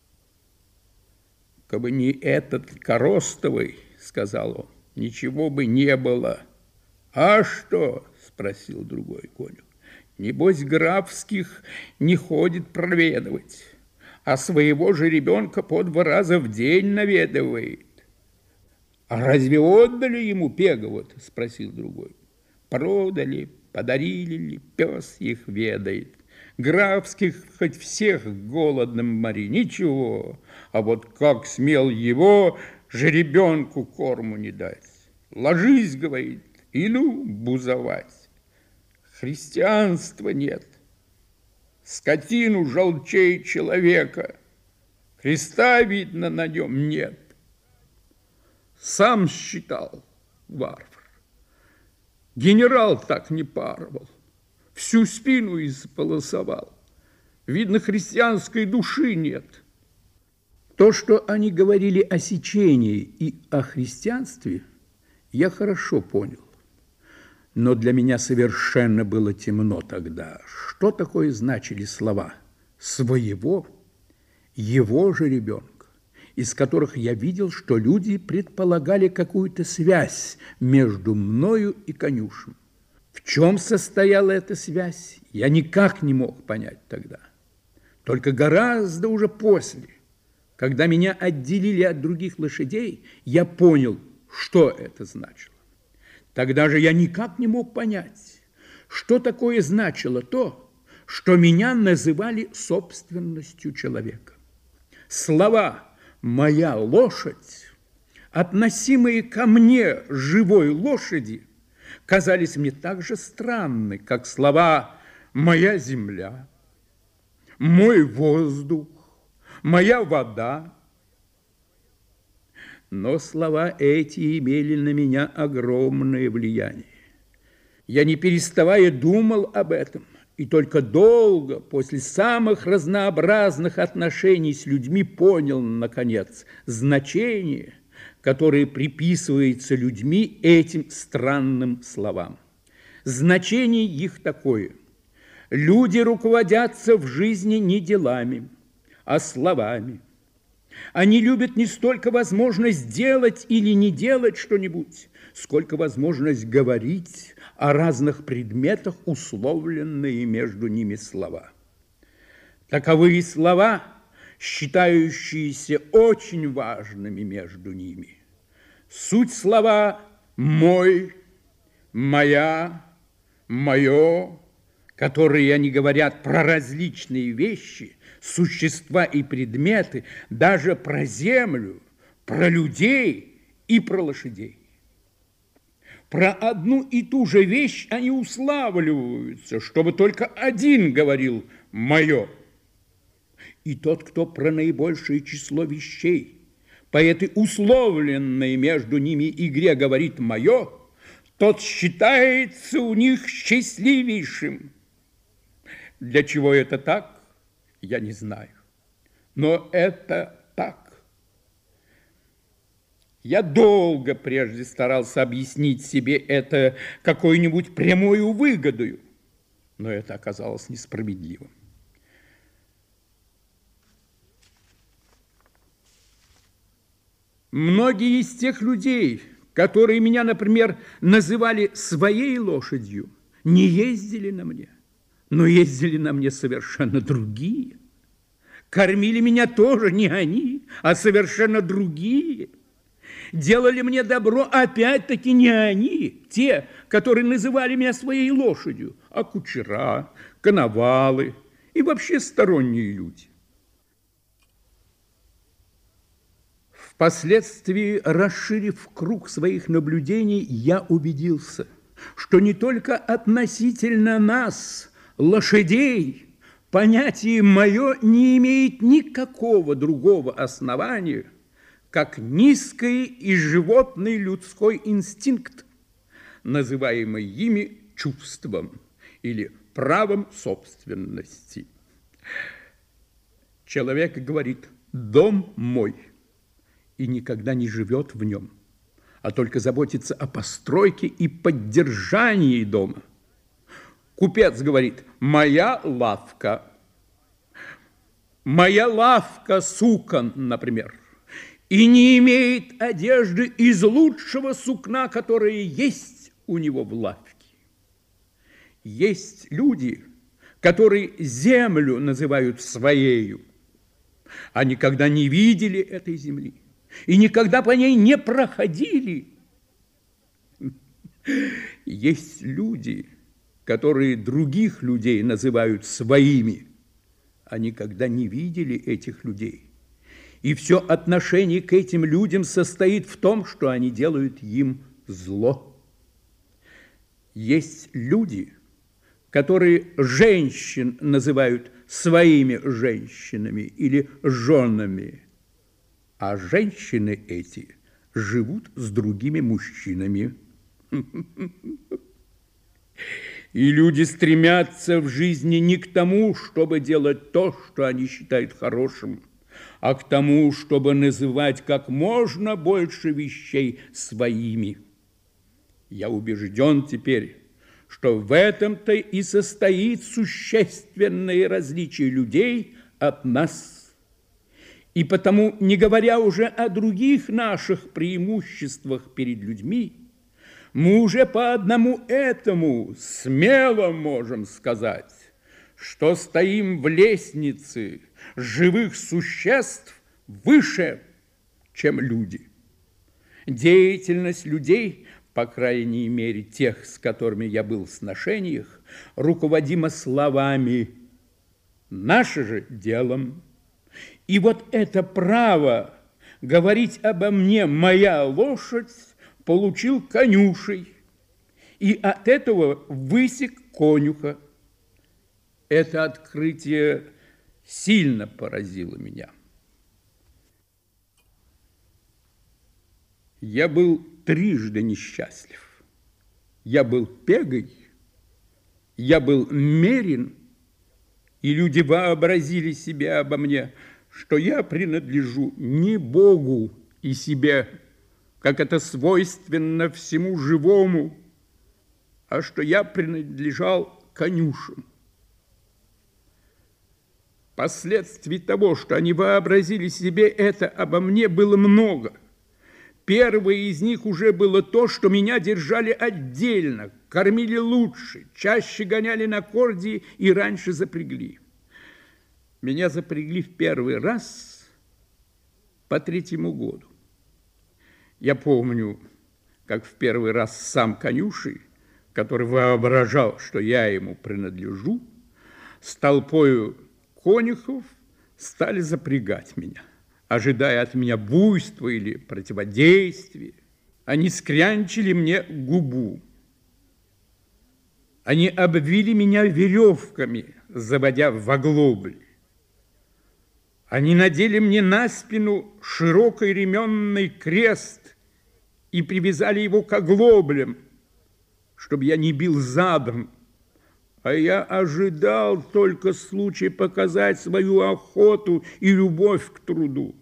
«Кабы не этот коростовый, — сказал он, — ничего бы не было». «А что? — спросил другой конюх. Небось, графских не ходит проведывать, а своего же ребенка по 2 раза в день наведывает». «А разве отдали ему пеговод? — спросил другой. «Продали, подарили ли, пес их ведает. Графских хоть всех голодным мори, ничего, а вот как смел его жеребенку корму не дать. Ложись, — говорит, — и ну бузовать. Христианства нет. Скотину желчей человека. Христа, видно, на нем нет. Сам считал, варвар. Генерал так не паровал. Всю спину исполосовал. Видно, христианской души нет. То, что они говорили о сечении и о христианстве, я хорошо понял. Но для меня совершенно было темно тогда. Что такое значили слова «своего», «его же ребенка», из которых я видел, что люди предполагали какую-то связь между мною и конюшем. В чем состояла эта связь, я никак не мог понять тогда. Только гораздо уже после, когда меня отделили от других лошадей, я понял, что это значило. Тогда же я никак не мог понять, что такое значило то, что меня называли собственностью человека. Слова «моя лошадь», относимые ко мне, живой лошади, казались мне так же странны, как слова «моя земля», «мой воздух», «моя вода». Но слова эти имели на меня огромное влияние. Я, не переставая, думал об этом, и только долго, после самых разнообразных отношений с людьми, понял, наконец, значение, которое приписывается людьми этим странным словам. Значение их такое: люди руководятся в жизни не делами, а словами. Они любят не столько возможность делать или не делать что-нибудь, сколько возможность говорить о разных предметах, условленные между ними слова. Таковы слова, считающиеся очень важными между ними. Суть слова «мой», «моя», «мое», которые они говорят про различные вещи, существа и предметы, даже про землю, про людей и про лошадей. Про одну и ту же вещь они уславливаются, чтобы только один говорил «мое». И тот, кто про наибольшее число вещей, по этой условленной между ними игре говорит «мое», тот считается у них счастливейшим. Для чего это так, я не знаю. Но это так. Я долго прежде старался объяснить себе это какой-нибудь прямою выгодою, но это оказалось несправедливым. Многие из тех людей, которые меня, например, называли своей лошадью, не ездили на мне, но ездили на мне совершенно другие. Кормили меня тоже не они, а совершенно другие. Делали мне добро опять-таки не они, те, которые называли меня своей лошадью, а кучера, коновалы и вообще сторонние люди. Впоследствии, расширив круг своих наблюдений, я убедился, что не только относительно нас, лошадей, понятие «мое» не имеет никакого другого основания, как низкий и животный людской инстинкт, называемый ими чувством или правом собственности. Человек говорит «дом мой» и никогда не живет в нем, а только заботится о постройке и поддержании дома. Купец говорит «моя лавка», «моя лавка сукон», например, и не имеет одежды из лучшего сукна, которое есть у него в лавке. Есть люди, которые землю называют своею, а никогда не видели этой земли и никогда по ней не проходили. Есть люди, которые других людей называют своими, а никогда не видели этих людей. И все отношение к этим людям состоит в том, что они делают им зло. Есть люди, которые женщин называют своими женщинами или женами, а женщины эти живут с другими мужчинами. И люди стремятся в жизни не к тому, чтобы делать то, что они считают хорошим, а к тому, чтобы называть как можно больше вещей своими. Я убежден теперь, что в этом-то и состоит существенное различие людей от нас. И потому, не говоря уже о других наших преимуществах перед людьми, мы уже по одному этому смело можем сказать, что стоим в лестнице живых существ выше, чем люди. Деятельность людей, по крайней мере тех, с которыми я был в сношениях, руководима словами, наше же делом. И вот это право говорить обо мне «моя лошадь» получил конюшей, и от этого высек конюха. Это открытие сильно поразило меня. Я был трижды несчастлив. Я был пегой, я был мерен, и люди вообразили себе обо мне, что я принадлежу не Богу и себе, как это свойственно всему живому, а что я принадлежал конюшам. Последствий того, что они вообразили себе это обо мне, было много. Первое из них уже было то, что меня держали отдельно, кормили лучше, чаще гоняли на корде и раньше запрягли. Меня запрягли в первый раз по 3-му году. Я помню, как в первый раз сам конюшей, который воображал, что я ему принадлежу, с толпою конюхов стали запрягать меня, ожидая от меня буйства или противодействия. Они скрянчили мне губу. Они обвили меня веревками, заводя в оглобли. Они надели мне на спину широкий ременный крест и привязали его к оглоблям, чтобы я не бил задом. А я ожидал только случая показать свою охоту и любовь к труду.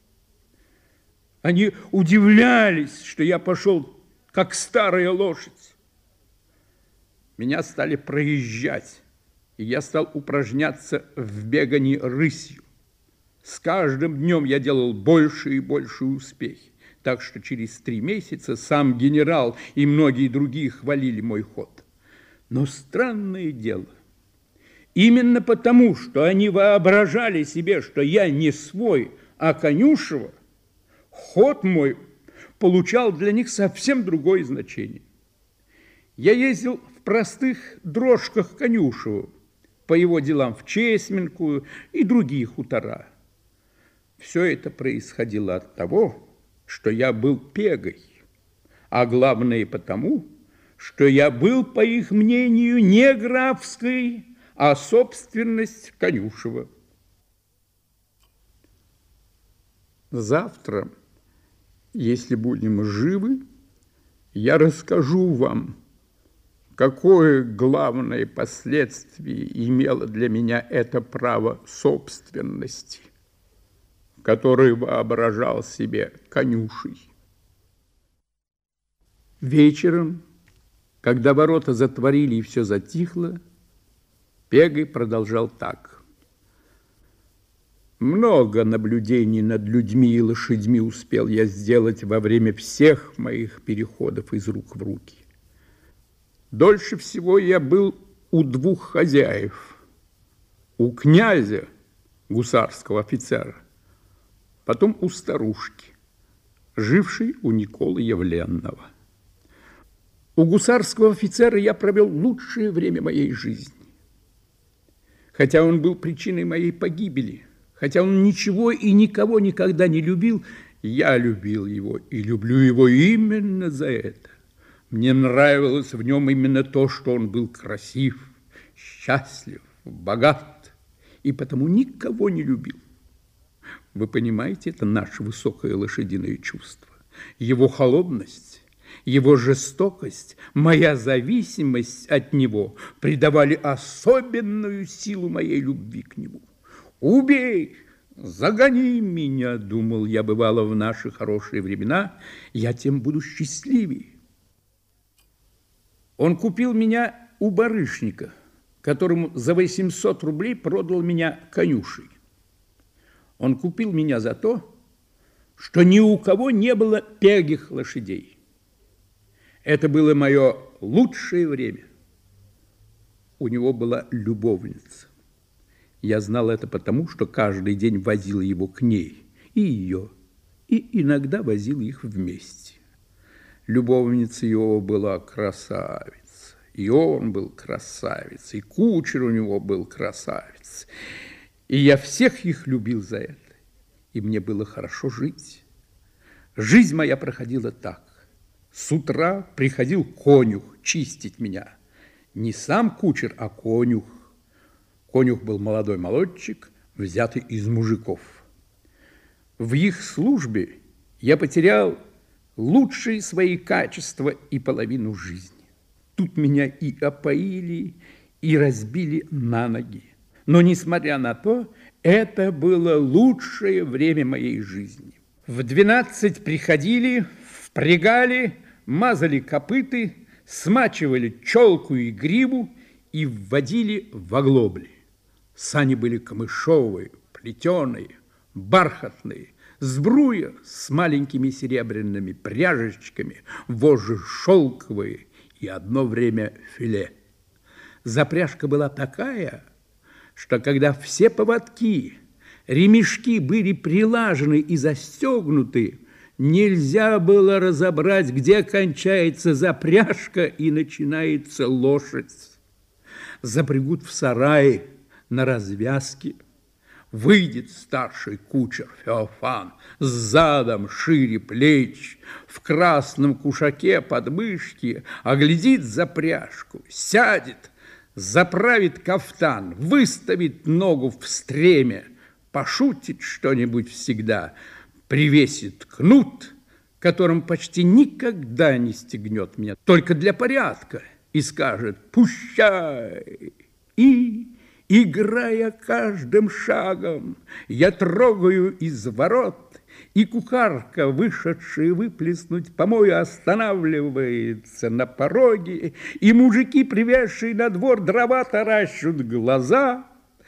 Они удивлялись, что я пошел, как старая лошадь. Меня стали проезжать, и я стал упражняться в бегании рысью. С каждым днем я делал больше и больше успехи, так что через 3 месяца сам генерал и многие другие хвалили мой ход. Но странное дело, именно потому, что они воображали себе, что я не свой, а конюшева, ход мой получал для них совсем другое значение. Я ездил в простых дрожках конюшева по его делам в Чесменку и другие хутора. Все это происходило от того, что я был пегой, а главное потому, что я был, по их мнению, не графской, а собственность конюшева. Завтра, если будем живы, я расскажу вам, какое главное последствие имело для меня это право собственности, которое воображал себе конюшей. Вечером, когда ворота затворили и все затихло, Пегой продолжал так. Много наблюдений над людьми и лошадьми успел я сделать во время всех моих переходов из рук в руки. Дольше всего я был у 2 хозяев. У князя, гусарского офицера, потом у старушки, жившей у Николы Явленного. У гусарского офицера я провел лучшее время моей жизни. Хотя он был причиной моей погибели, хотя он ничего и никого никогда не любил, я любил его и люблю его именно за это. Мне нравилось в нем именно то, что он был красив, счастлив, богат, и потому никого не любил. Вы понимаете, это наше высокое лошадиное чувство, его холодность, его жестокость, моя зависимость от него придавали особенную силу моей любви к нему. «Убей, загони меня», — думал я, бывало, в наши хорошие времена, я тем буду счастливее. Он купил меня у барышника, которому за 800 рублей продал меня конюшей. Он купил меня за то, что ни у кого не было пегих лошадей. Это было мое лучшее время. У него была любовница. Я знал это потому, что каждый день возил его к ней, и ее, и иногда возил их вместе. Любовница его была красавица, и он был красавец, и кучер у него был красавец. И я всех их любил за это, и мне было хорошо жить. Жизнь моя проходила так. С утра приходил конюх чистить меня. Не сам кучер, а конюх. Конюх был молодой молодчик, взятый из мужиков. В их службе я потерял лучшие свои качества и половину жизни. Тут меня и опоили, и разбили на ноги. Но, несмотря на то, это было лучшее время моей жизни. В 12 приходили, впрягали, мазали копыты, смачивали челку и гриву и вводили в оглобли. Сани были камышовые, плетеные, бархатные, сбруя с маленькими серебряными пряжечками, вожжи шелковые и одно время филе. Запряжка была такая, что когда все поводки, ремешки были прилажены и застегнуты, нельзя было разобрать, где кончается запряжка и начинается лошадь. Запрягут в сарае на развязке. Выйдет старший кучер Феофан с задом шире плеч, в красном кушаке под мышки, оглядит запряжку, сядет, заправит кафтан, выставит ногу в стремя, пошутит что-нибудь всегда, привесит кнут, которым почти никогда не стегнет меня, только для порядка, и скажет «Пущай!» И, играя каждым шагом, я трогаю из ворот, и кухарка, вышедшая выплеснуть помой, останавливается на пороге, и мужики, привезшие на двор дрова, таращут глаза.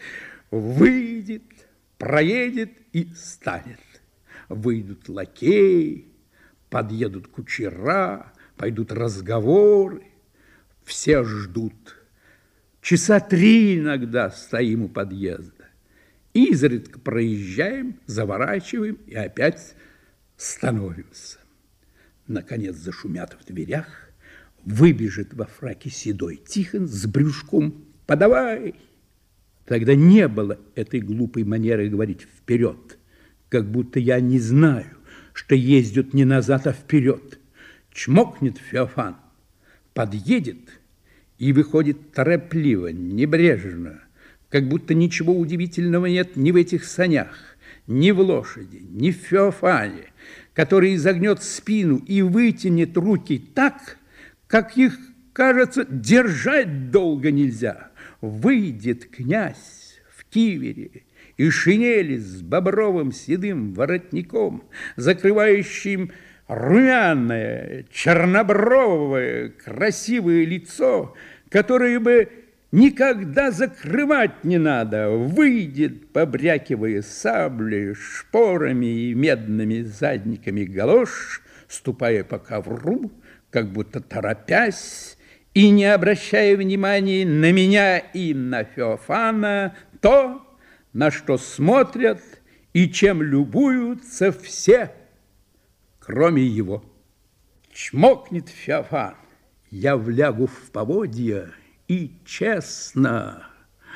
Выйдет, проедет и станет. Выйдут лакеи, подъедут кучера, пойдут разговоры. Все ждут. Часа 3 иногда стоим у подъезда. Изредка проезжаем, заворачиваем и опять становимся. Наконец зашумят в дверях, выбежит во фраке седой Тихон с брюшком «Подавай!». Тогда не было этой глупой манеры говорить «вперед», как будто я не знаю, что ездят не назад, а вперед. Чмокнет Феофан, подъедет и выходит торопливо, небрежно, как будто ничего удивительного нет ни в этих санях, ни в лошади, ни в Феофане, который изогнет спину и вытянет руки так, как их, кажется, держать долго нельзя. Выйдет князь в кивере и шинели с бобровым седым воротником, закрывающим румяное, чернобровое, красивое лицо, которое бы никогда закрывать не надо, выйдет, побрякивая саблей, шпорами и медными задниками галош, ступая по ковру, как будто торопясь, и не обращая внимания на меня и на Феофана, то, на что смотрят и чем любуются все, кроме его. Чмокнет Феофан, я влягу в поводья, и честно,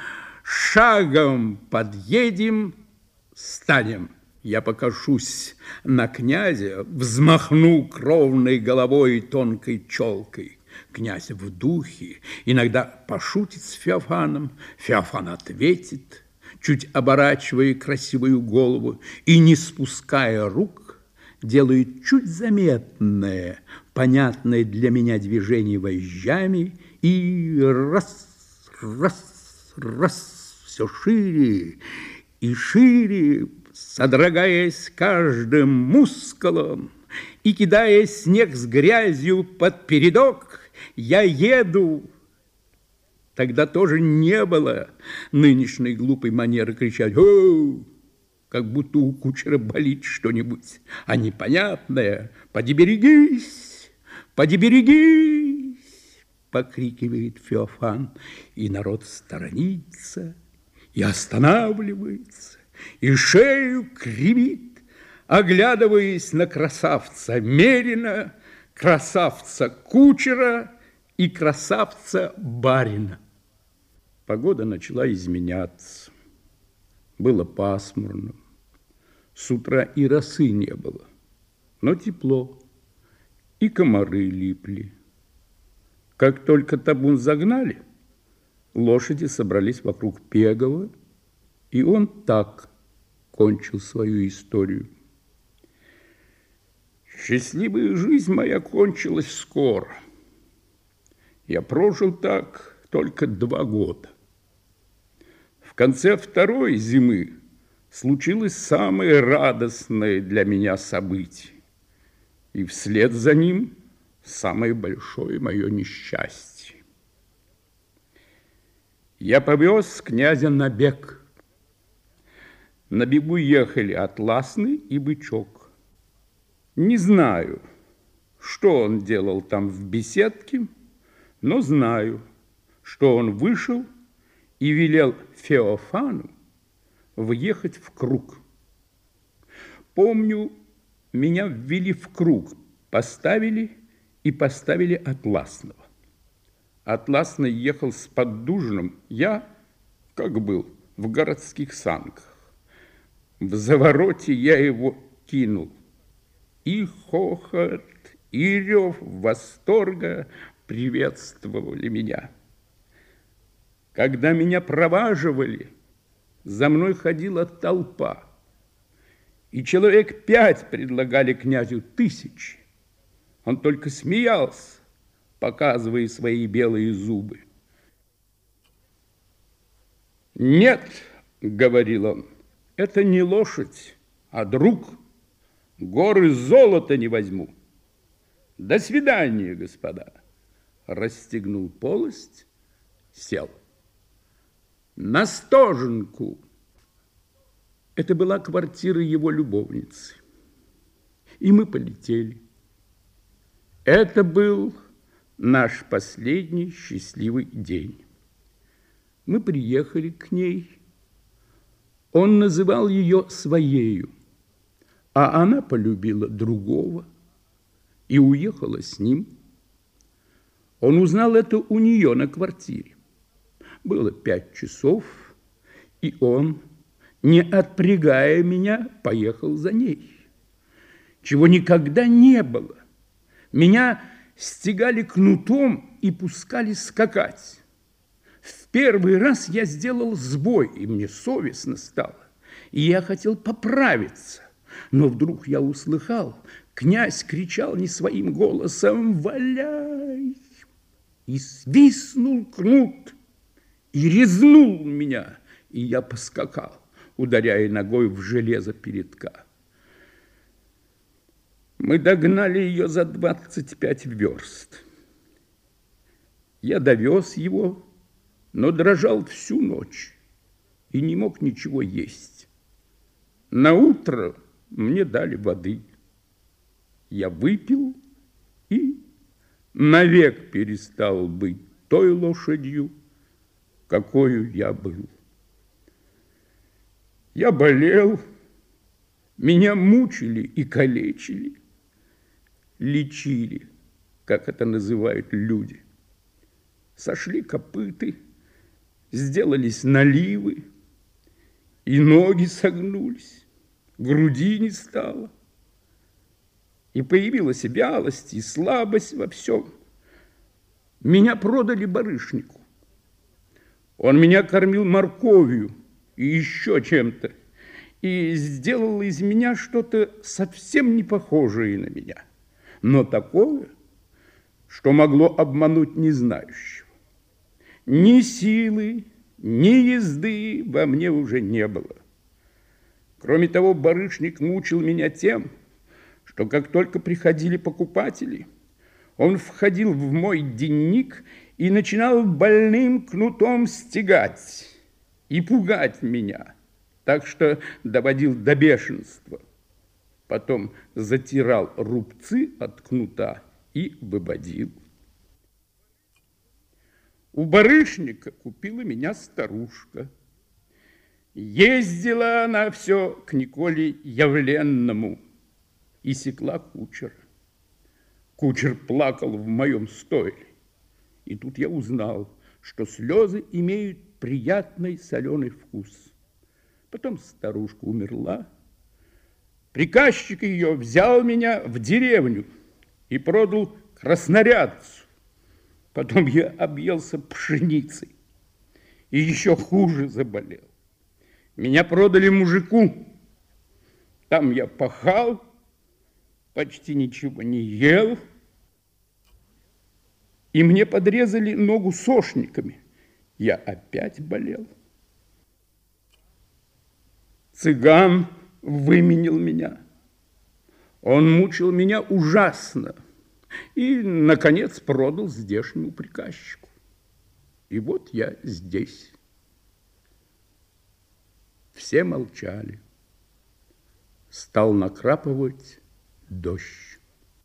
шагом подъедем, станем. Я покажусь на князя, взмахну кровной головой и тонкой челкой. Князь в духе, иногда пошутит с Феофаном, Феофан ответит, чуть оборачивая красивую голову и, не спуская рук, делает чуть заметное, понятное для меня движение вожжами и раз, раз, раз, все шире и шире, содрогаясь каждым мускулом и кидая снег с грязью под передок, я еду. Тогда тоже не было нынешней глупой манеры кричать «О!», как будто у кучера болит что-нибудь, а непонятное «Поди берегись! Поди берегись!» покрикивает Феофан, и народ сторонится и останавливается, и шею кривит, оглядываясь на красавца Мерина, красавца кучера и красавца барина. Погода начала изменяться. Было пасмурно. С утра и росы не было, но тепло, и комары липли. Как только табун загнали, лошади собрались вокруг Пегова, и он так кончил свою историю. Счастливая жизнь моя кончилась скоро. Я прожил так только 2 года. В конце второй зимы случилось самое радостное для меня событие, и вслед за ним самое большое мое несчастье. Я повез князя на бег. На бегу ехали Атласный и Бычок. Не знаю, что он делал там в беседке, но знаю, что он вышел и велел Феофану въехать в круг. Помню, меня ввели в круг, поставили Атласного. Атласный ехал с поддужным, я, как был, в городских санках. В завороте я его кинул. И хохот, и рев восторга приветствовали меня. Когда меня проваживали, за мной ходила толпа, и человек 5 предлагали князю 1000. Он только смеялся, показывая свои белые зубы. «Нет, — говорил он, — это не лошадь, а друг. Горы золота не возьму. До свидания, господа!» Расстегнул полость, сел. На Стоженку. Это была квартира его любовницы. И мы полетели. Это был наш последний счастливый день. Мы приехали к ней. Он называл ее своею, а она полюбила другого и уехала с ним. Он узнал это у нее на квартире. Было 5 часов, и он, не отпрягая меня, поехал за ней. Чего никогда не было. Меня стегали кнутом и пускали скакать. В первый раз я сделал сбой, и мне совестно стало. И я хотел поправиться. Но вдруг я услыхал, князь кричал не своим голосом «Валяй!» И свистнул кнут, и резнул меня, и я поскакал, ударяя ногой в железо передка. Мы догнали ее за 25 верст. Я довез его, но дрожал всю ночь и не мог ничего есть. Наутро мне дали воды. Я выпил и навек перестал быть той лошадью, какою я был. Я болел, меня мучили и калечили, лечили, как это называют люди. Сошли копыты, сделались наливы, и ноги согнулись, груди не стало. И появилась вялость и слабость во всем. Меня продали барышнику. Он меня кормил морковью и еще чем-то, и сделал из меня что-то совсем не похожее на меня, но такое, что могло обмануть незнающего. Ни силы, ни езды во мне уже не было. Кроме того, барышник мучил меня тем, что как только приходили покупатели, Он входил в мой денник и начинал больным кнутом стегать и пугать меня, так что доводил до бешенства. Потом затирал рубцы от кнута и выводил. У барышника купила меня старушка. Ездила она все к Николе Явленному и секла кучера. Кучер плакал в моем стойле. И тут я узнал, что слезы имеют приятный соленый вкус. Потом старушка умерла. Приказчик ее взял меня в деревню и продал краснорядцу. Потом я объелся пшеницей и еще хуже заболел. Меня продали мужику. Там я пахал, почти ничего не ел, и мне подрезали ногу сошниками. Я опять болел. Цыган выменил меня. Он мучил меня ужасно и, наконец, продал здешнему приказчику. И вот я здесь. Все молчали. Стал накрапывать дождь.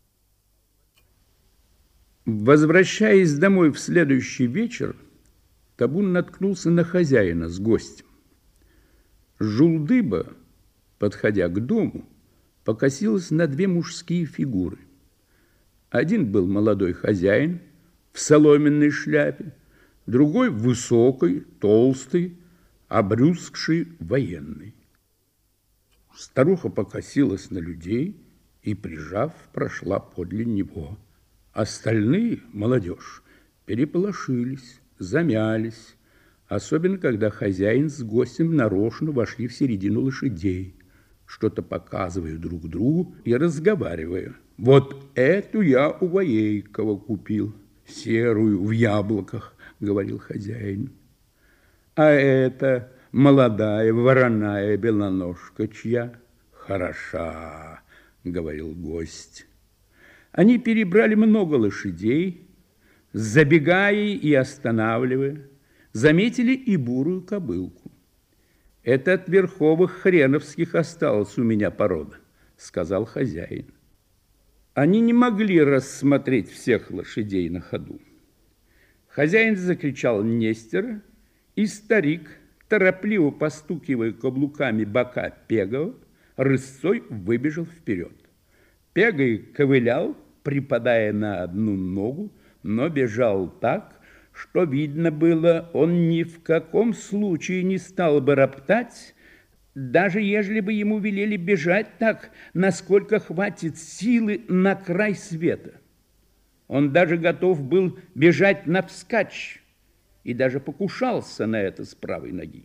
Возвращаясь домой в следующий вечер, табун наткнулся на хозяина с гостем. Жулдыба, подходя к дому, покосилась на две мужские фигуры. Один был молодой хозяин в соломенной шляпе, другой высокий, толстый, обрюзгший военный. Старуха покосилась на людей и, прижав, прошла подле него. Остальные, молодежь, переполошились, замялись, особенно когда хозяин с гостем нарочно вошли в середину лошадей, что-то показывая друг другу и разговаривая. «Вот эту я у Воейкова купил, серую в яблоках», — говорил хозяин. «А это молодая вороная белоножка чья?» «Хороша», — говорил гость. Они перебрали много лошадей, забегая и останавливая, заметили и бурую кобылку. «Это от верховых хреновских осталась у меня порода», — сказал хозяин. Они не могли рассмотреть всех лошадей на ходу. Хозяин закричал Нестера, и старик, торопливо постукивая каблуками бока Пегова, рысцой выбежал вперед. Пегой ковылял, припадая на одну ногу, но бежал так, что видно было, он ни в каком случае не стал бы роптать, даже ежели бы ему велели бежать так, насколько хватит силы на край света. Он даже готов был бежать навскачь и даже покушался на это с правой ноги.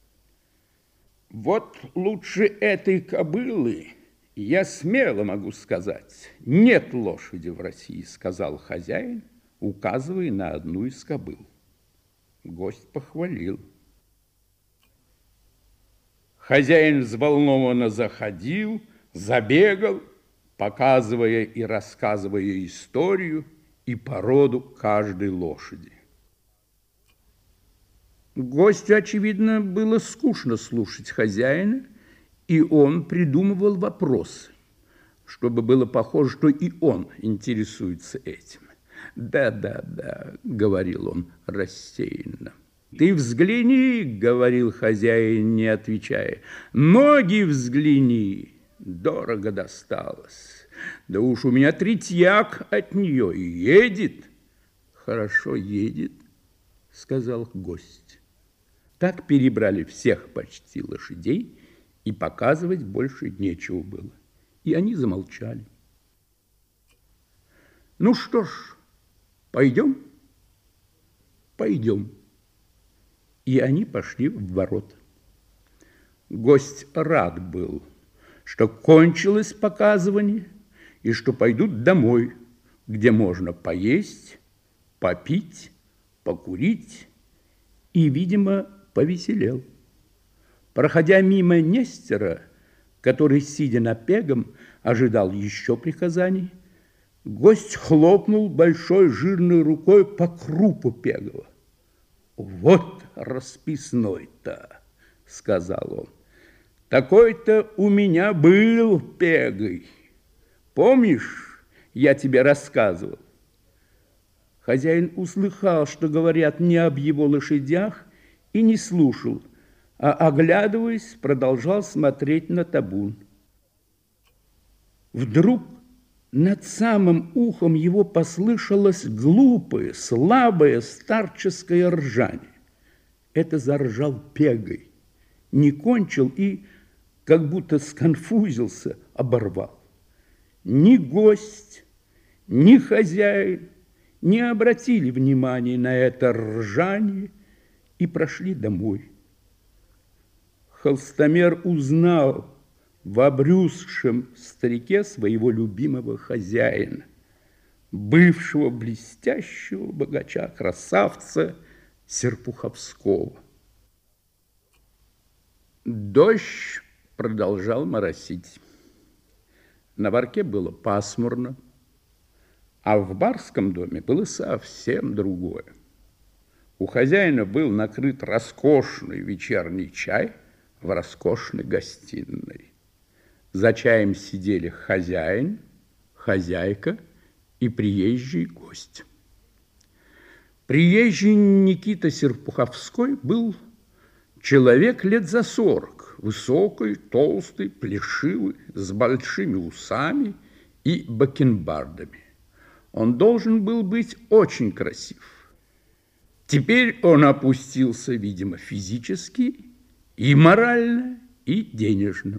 «Вот лучше этой кобылы, я смело могу сказать, нет лошади в России», — сказал хозяин, указывая на одну из кобыл. Гость похвалил. Хозяин взволнованно заходил, забегал, показывая и рассказывая историю и породу каждой лошади. Гостю, очевидно, было скучно слушать хозяина, и он придумывал вопросы, чтобы было похоже, что и он интересуется этим. «Да», — говорил он рассеянно. «Ты взгляни», — говорил хозяин, не отвечая, «ноги взгляни, дорого досталось. Да уж у меня третьяк от нее и едет». «Хорошо едет», — сказал гость. Так перебрали всех почти лошадей, и показывать больше нечего было. И они замолчали. «Ну что ж, пойдем?» «Пойдем». И они пошли в ворота. Гость рад был, что кончилось показывание, и что пойдут домой, где можно поесть, попить, покурить, и, видимо, повеселел. Проходя мимо Нестера, который, сидя на Пегом, ожидал еще приказаний, Гость хлопнул большой жирной рукой по крупу Пегова. «Вот расписной-то», — сказал он. «Такой-то у меня был Пегой. Помнишь, я тебе рассказывал?» Хозяин услыхал, что говорят не об его лошадях, и не слушал, а, оглядываясь, продолжал смотреть на табун. Вдруг над самым ухом его послышалось глупое, слабое старческое ржание. Это заржал Пегой, не кончил и, как будто сконфузился, оборвал. Ни гость, ни хозяин не обратили внимания на это ржание и прошли домой. Холстомер узнал в обрюзгшем старике своего любимого хозяина, бывшего блестящего богача-красавца Серпуховского. Дождь продолжал моросить. На Варке было пасмурно, а в барском доме было совсем другое. У хозяина был накрыт роскошный вечерний чай в роскошной гостиной. За чаем сидели хозяин, хозяйка и приезжий гость. Приезжий Никита Серпуховской был человек лет за 40, высокий, толстый, плешивый, с большими усами и бакенбардами. Он должен был быть очень красив. Теперь он опустился, видимо, физически, и морально, и денежно.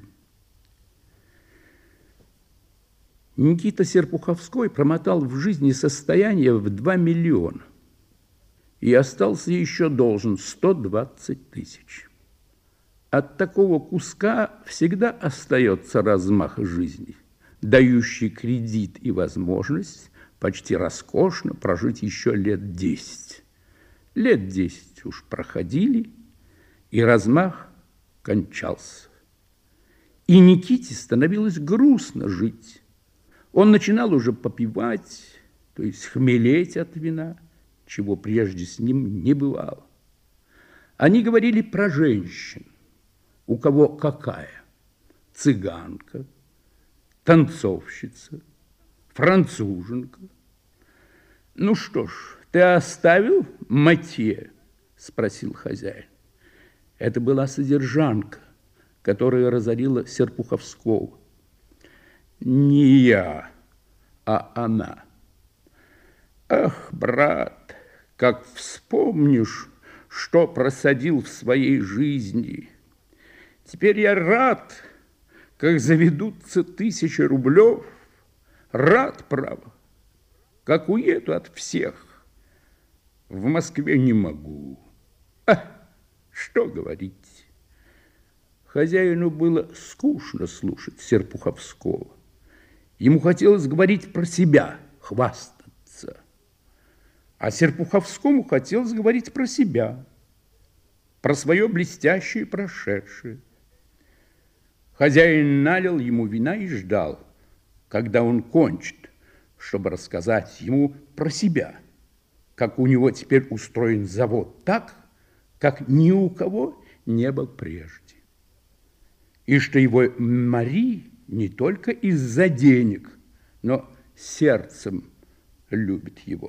Никита Серпуховской промотал в жизни состояние в 2 миллиона и остался еще должен 120 тысяч. От такого куска всегда остается размах жизни, дающий кредит и возможность почти роскошно прожить еще лет 10. Лет 10 уж проходили, и размах кончался. И Никите становилось грустно жить. Он начинал уже попивать, то есть хмелеть от вина, чего прежде с ним не бывало. Они говорили про женщин. У кого какая? Цыганка, танцовщица, француженка. «Ну что ж, ты оставил Матье?» – спросил хозяин. Это была содержанка, которая разорила Серпуховского. Не я, а она. Ах, брат, как вспомнишь, что просадил в своей жизни. Теперь я рад, как заведутся 1000 рублев. Рад, право, как уеду от всех. В Москве не могу. Что говорить? Хозяину было скучно слушать Серпуховского. Ему хотелось говорить про себя, хвастаться. А Серпуховскому хотелось говорить про себя, про свое блестящее прошедшее. Хозяин налил ему вина и ждал, когда он кончит, чтобы рассказать ему про себя, как у него теперь устроен завод так, как ни у кого не был прежде. И что его Мари не только из-за денег, но сердцем любит его.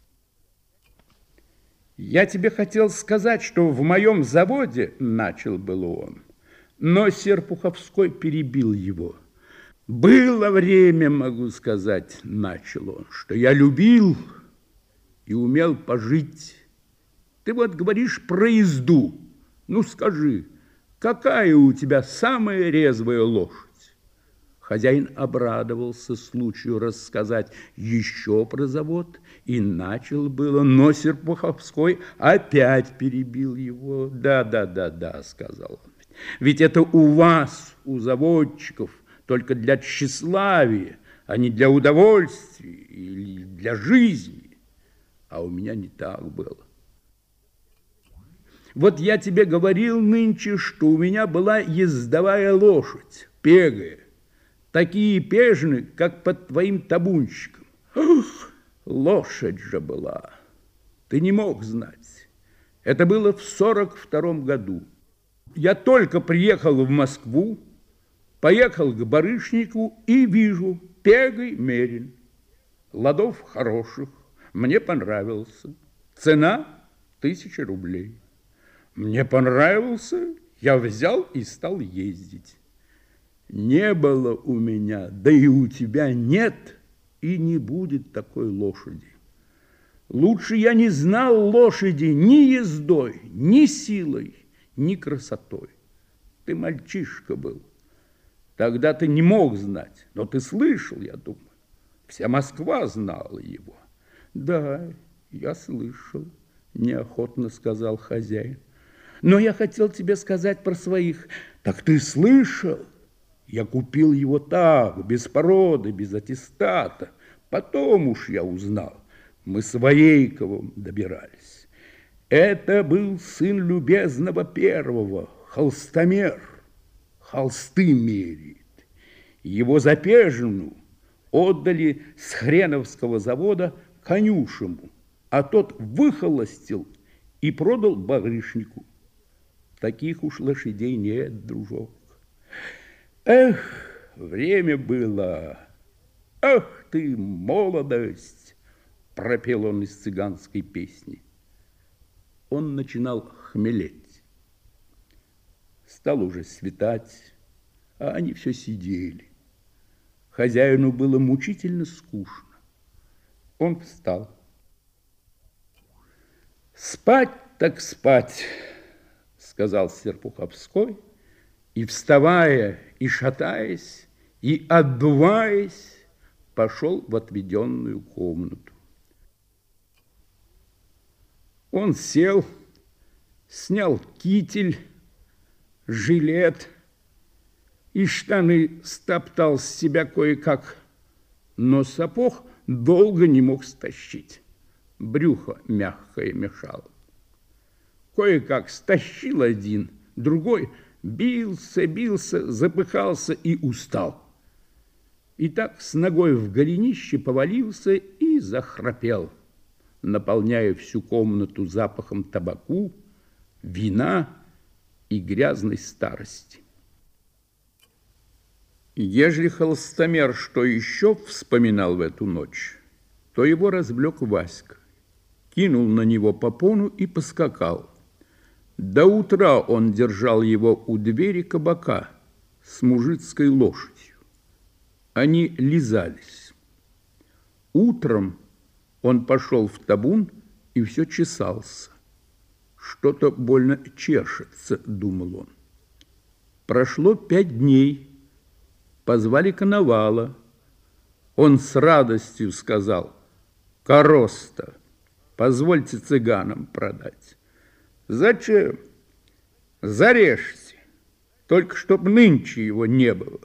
«Я тебе хотел сказать, что в моем заводе, — начал было он, — но Серпуховской перебил его. Было время, могу сказать, — начал он, — что я любил и умел пожить. Ты вот говоришь про езду. Ну, скажи, какая у тебя самая резвая лошадь?» Хозяин обрадовался случаю рассказать еще про завод и начал было, но Серпуховской опять перебил его. «Да, — сказал он, — ведь это у вас, у заводчиков, только для тщеславия, а не для удовольствия или для жизни. А у меня не так было. Вот я тебе говорил нынче, что у меня была ездовая лошадь, пегая. Такие пежны, как под твоим табунщиком. Лошадь же была. Ты не мог знать. Это было в 42-м году. Я только приехал в Москву, поехал к барышнику и вижу Пегой Мерин. Ладов хороших, мне понравился. Цена 1000 рублей. Мне понравился, я взял и стал ездить. Не было у меня, да и у тебя нет и не будет такой лошади. Лучше я не знал лошади ни ездой, ни силой, ни красотой. Ты мальчишка был. Тогда ты не мог знать, но ты слышал, я думаю. Вся Москва знала его. Да, я слышал, неохотно сказал хозяин. Но я хотел тебе сказать про своих. Так ты слышал? Я купил его так, без породы, без аттестата. Потом уж я узнал. Мы с Воейковым добирались. Это был сын любезного первого, холстомер. Холсты меряет. Его запежину отдали с Хреновского завода конюшему, а тот выхолостил и продал барышнику. Таких уж лошадей нет, дружок. Эх, время было. Ах ты, молодость! Пропел он из цыганской песни. Он начинал хмелеть. Стал уже светать, а они все сидели. Хозяину было мучительно скучно. Он встал. «Спать так спать», — сказал Серпуховской, и, вставая, и шатаясь, и отдуваясь, пошел в отведенную комнату. Он сел, снял китель, жилет и штаны стоптал с себя кое-как, но сапог долго не мог стащить. Брюхо мягкое мешало. Кое-как стащил один, другой бился, запыхался и устал. И так с ногой в голенище повалился и захрапел, наполняя всю комнату запахом табаку, вина и грязной старости. Ежели холстомер что еще вспоминал в эту ночь, то его развлек Васька. Кинул на него попону и поскакал. До утра он держал его у двери кабака с мужицкой лошадью. Они лизались. Утром он пошел в табун и все чесался. Что-то больно чешется, думал он. Прошло 5 дней. Позвали коновала. Он с радостью сказал: «Короста, позвольте цыганам продать». «Зачем? Зарежьте, только чтоб нынче его не было».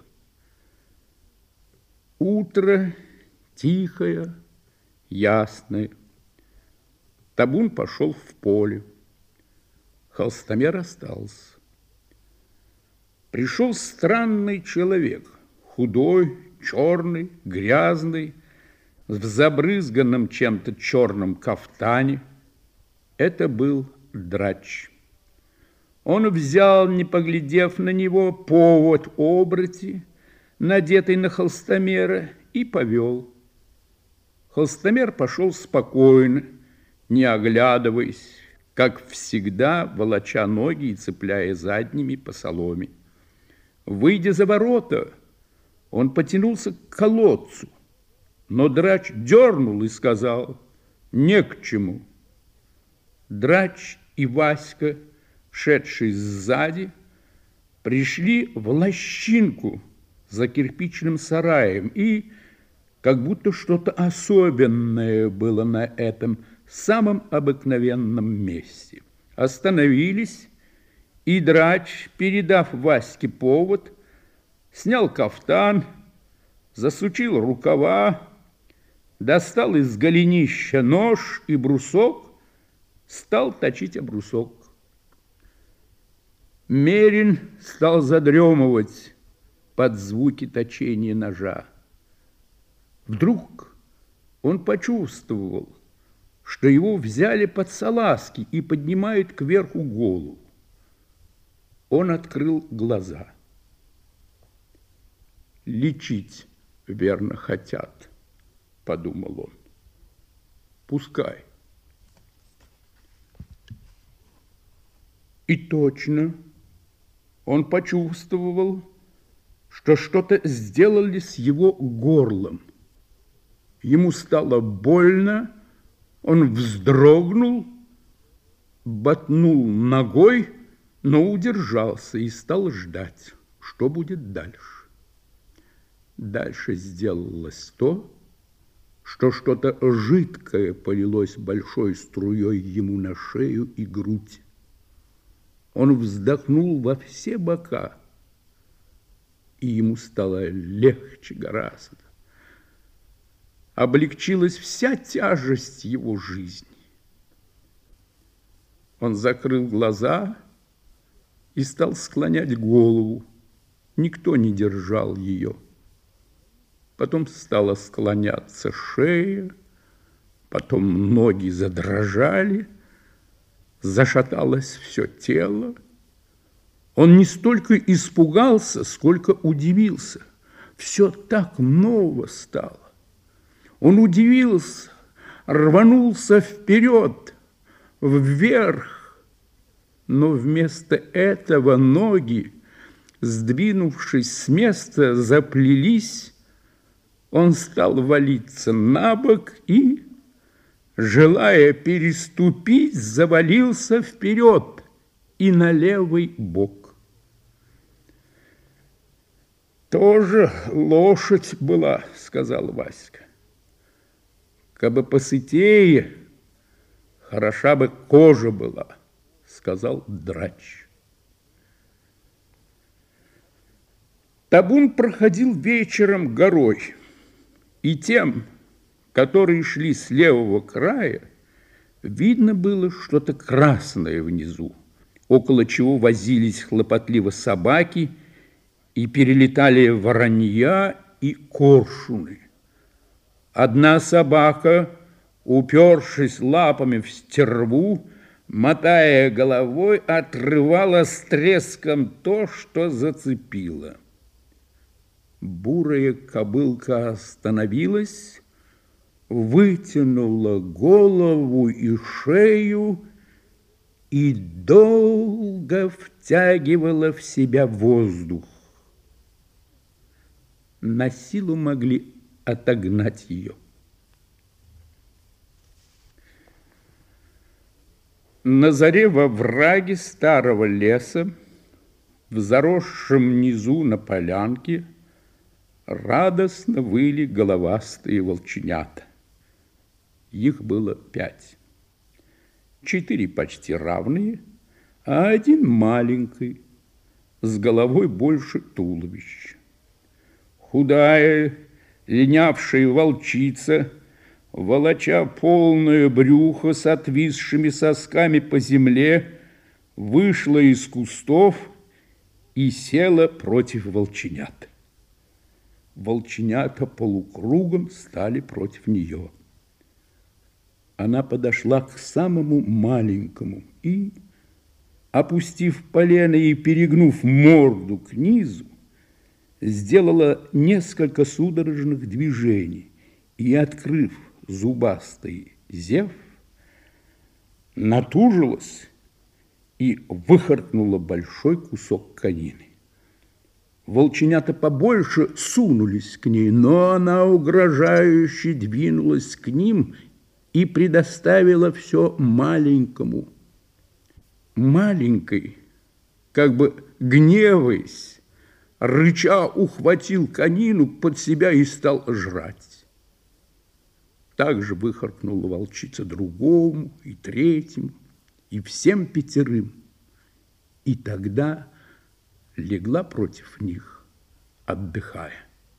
Утро тихое, ясное. Табун пошел в поле. Холстомер остался. Пришел странный человек, худой, черный, грязный, в забрызганном чем-то черном кафтане. Это был Драч. Он взял, не поглядев на него, повод обрати, надетый на холстомера, и повел. Холстомер пошел спокойно, не оглядываясь, как всегда, волоча ноги и цепляя задними по соломе. Выйдя за ворота, он потянулся к колодцу, но Драч дернул и сказал: «Не к чему». Драч и Васька, шедшие сзади, пришли в лощинку за кирпичным сараем, и как будто что-то особенное было на этом самом обыкновенном месте. Остановились, и Драч, передав Ваське повод, снял кафтан, засучил рукава, достал из голенища нож и брусок, стал точить об брусок. Мерин стал задремывать под звуки точения ножа. Вдруг Он почувствовал, что его взяли под салазки и поднимают кверху голову. Он открыл глаза. «Лечить, верно, хотят», — подумал он. «Пускай». И точно он почувствовал, что что-то сделали с его горлом. Ему стало больно, он вздрогнул, ботнул ногой, но удержался и стал ждать, что будет дальше. Дальше сделалось то, что что-то жидкое полилось большой струей ему на шею и грудь. Он вздохнул во все бока, и ему стало легче гораздо. Облегчилась вся тяжесть его жизни. Он закрыл глаза и стал склонять голову. Никто не держал ее. Потом стала склоняться шея, потом ноги задрожали, зашаталось все тело. Он не столько испугался, сколько удивился. Все так ново стало. Он удивился, рванулся вперед, вверх, но вместо этого ноги, сдвинувшись с места, заплелись. Он стал валиться на бок и, желая переступить, завалился вперед и на левый бок. «Тоже лошадь была», — сказал Васька. «Кабы посытее, хороша бы кожа была», — сказал Драч. Табун проходил вечером горой, и тем, которые шли с левого края, видно было что-то красное внизу, около чего возились хлопотливо собаки и перелетали воронья и коршуны. Одна собака, упершись лапами в стерву, мотая головой, отрывала с треском то, что зацепила. Бурая кобылка остановилась, вытянула голову и шею и долго втягивала в себя воздух. На силу могли отогнать ее. На заре во враге старого леса, в заросшем низу на полянке, радостно выли головастые волченята. Их было 5. 4 почти равные, а 1 маленький, с головой больше туловища. Худая, линявшая волчица, волоча полное брюхо с отвисшими сосками по земле, вышла из кустов и села против волченят. Волченята полукругом стали против нее. Она подошла к самому маленькому и, опустив полено и перегнув морду к низу, сделала несколько судорожных движений и, открыв зубастый зев, натужилась и выхаркнула большой кусок конины. Волченята побольше сунулись к ней, но она угрожающе двинулась к ним и предоставила все маленькому. Маленький, как бы гневаясь, рыча ухватил конину под себя и стал жрать. Так же выхаркнула волчица другому и третьему, и всем 5. И тогда легла против них, отдыхая.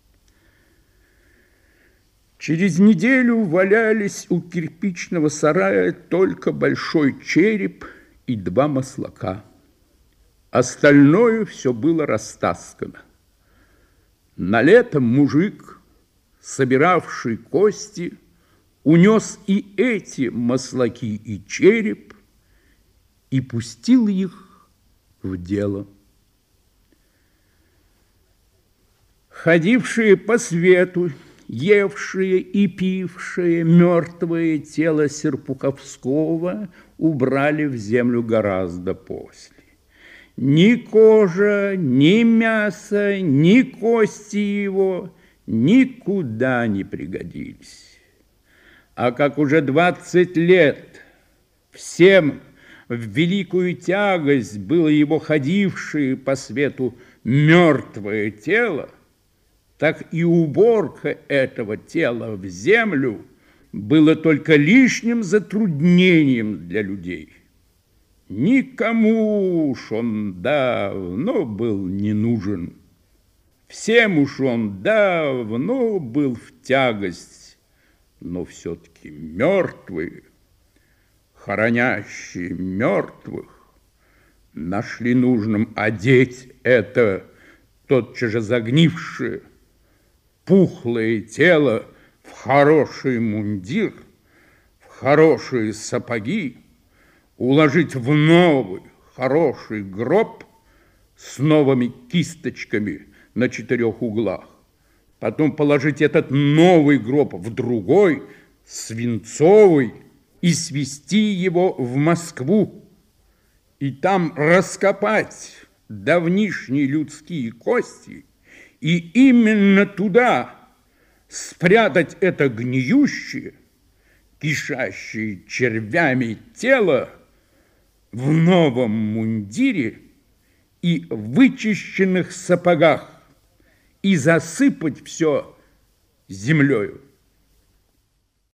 Через неделю валялись у кирпичного сарая только большой череп и 2 маслака. Остальное все было растаскано. На лето мужик, собиравший кости, унес и эти маслаки и череп и пустил их в дело. Ходившие по свету, евшие и пившие мертвое тело Серпуховского убрали в землю гораздо после. Ни кожа, ни мясо, ни кости его никуда не пригодились. А как уже 20 лет всем в великую тягость было его ходившее по свету мертвое тело, так и уборка этого тела в землю было только лишним затруднением для людей. Никому уж он давно был не нужен. Всем уж он давно был в тягость, но все-таки мертвые, хоронящие мертвых, нашли нужным одеть это тотчас же загнившее, пухлое тело в хороший мундир, в хорошие сапоги, уложить в новый хороший гроб с новыми кисточками на 4 углах, потом положить этот новый гроб в другой, свинцовый, и свезти его в Москву, и там раскопать давнишние людские кости, и именно туда спрятать это гниющее, кишащее червями тело в новом мундире и вычищенных сапогах и засыпать все землею.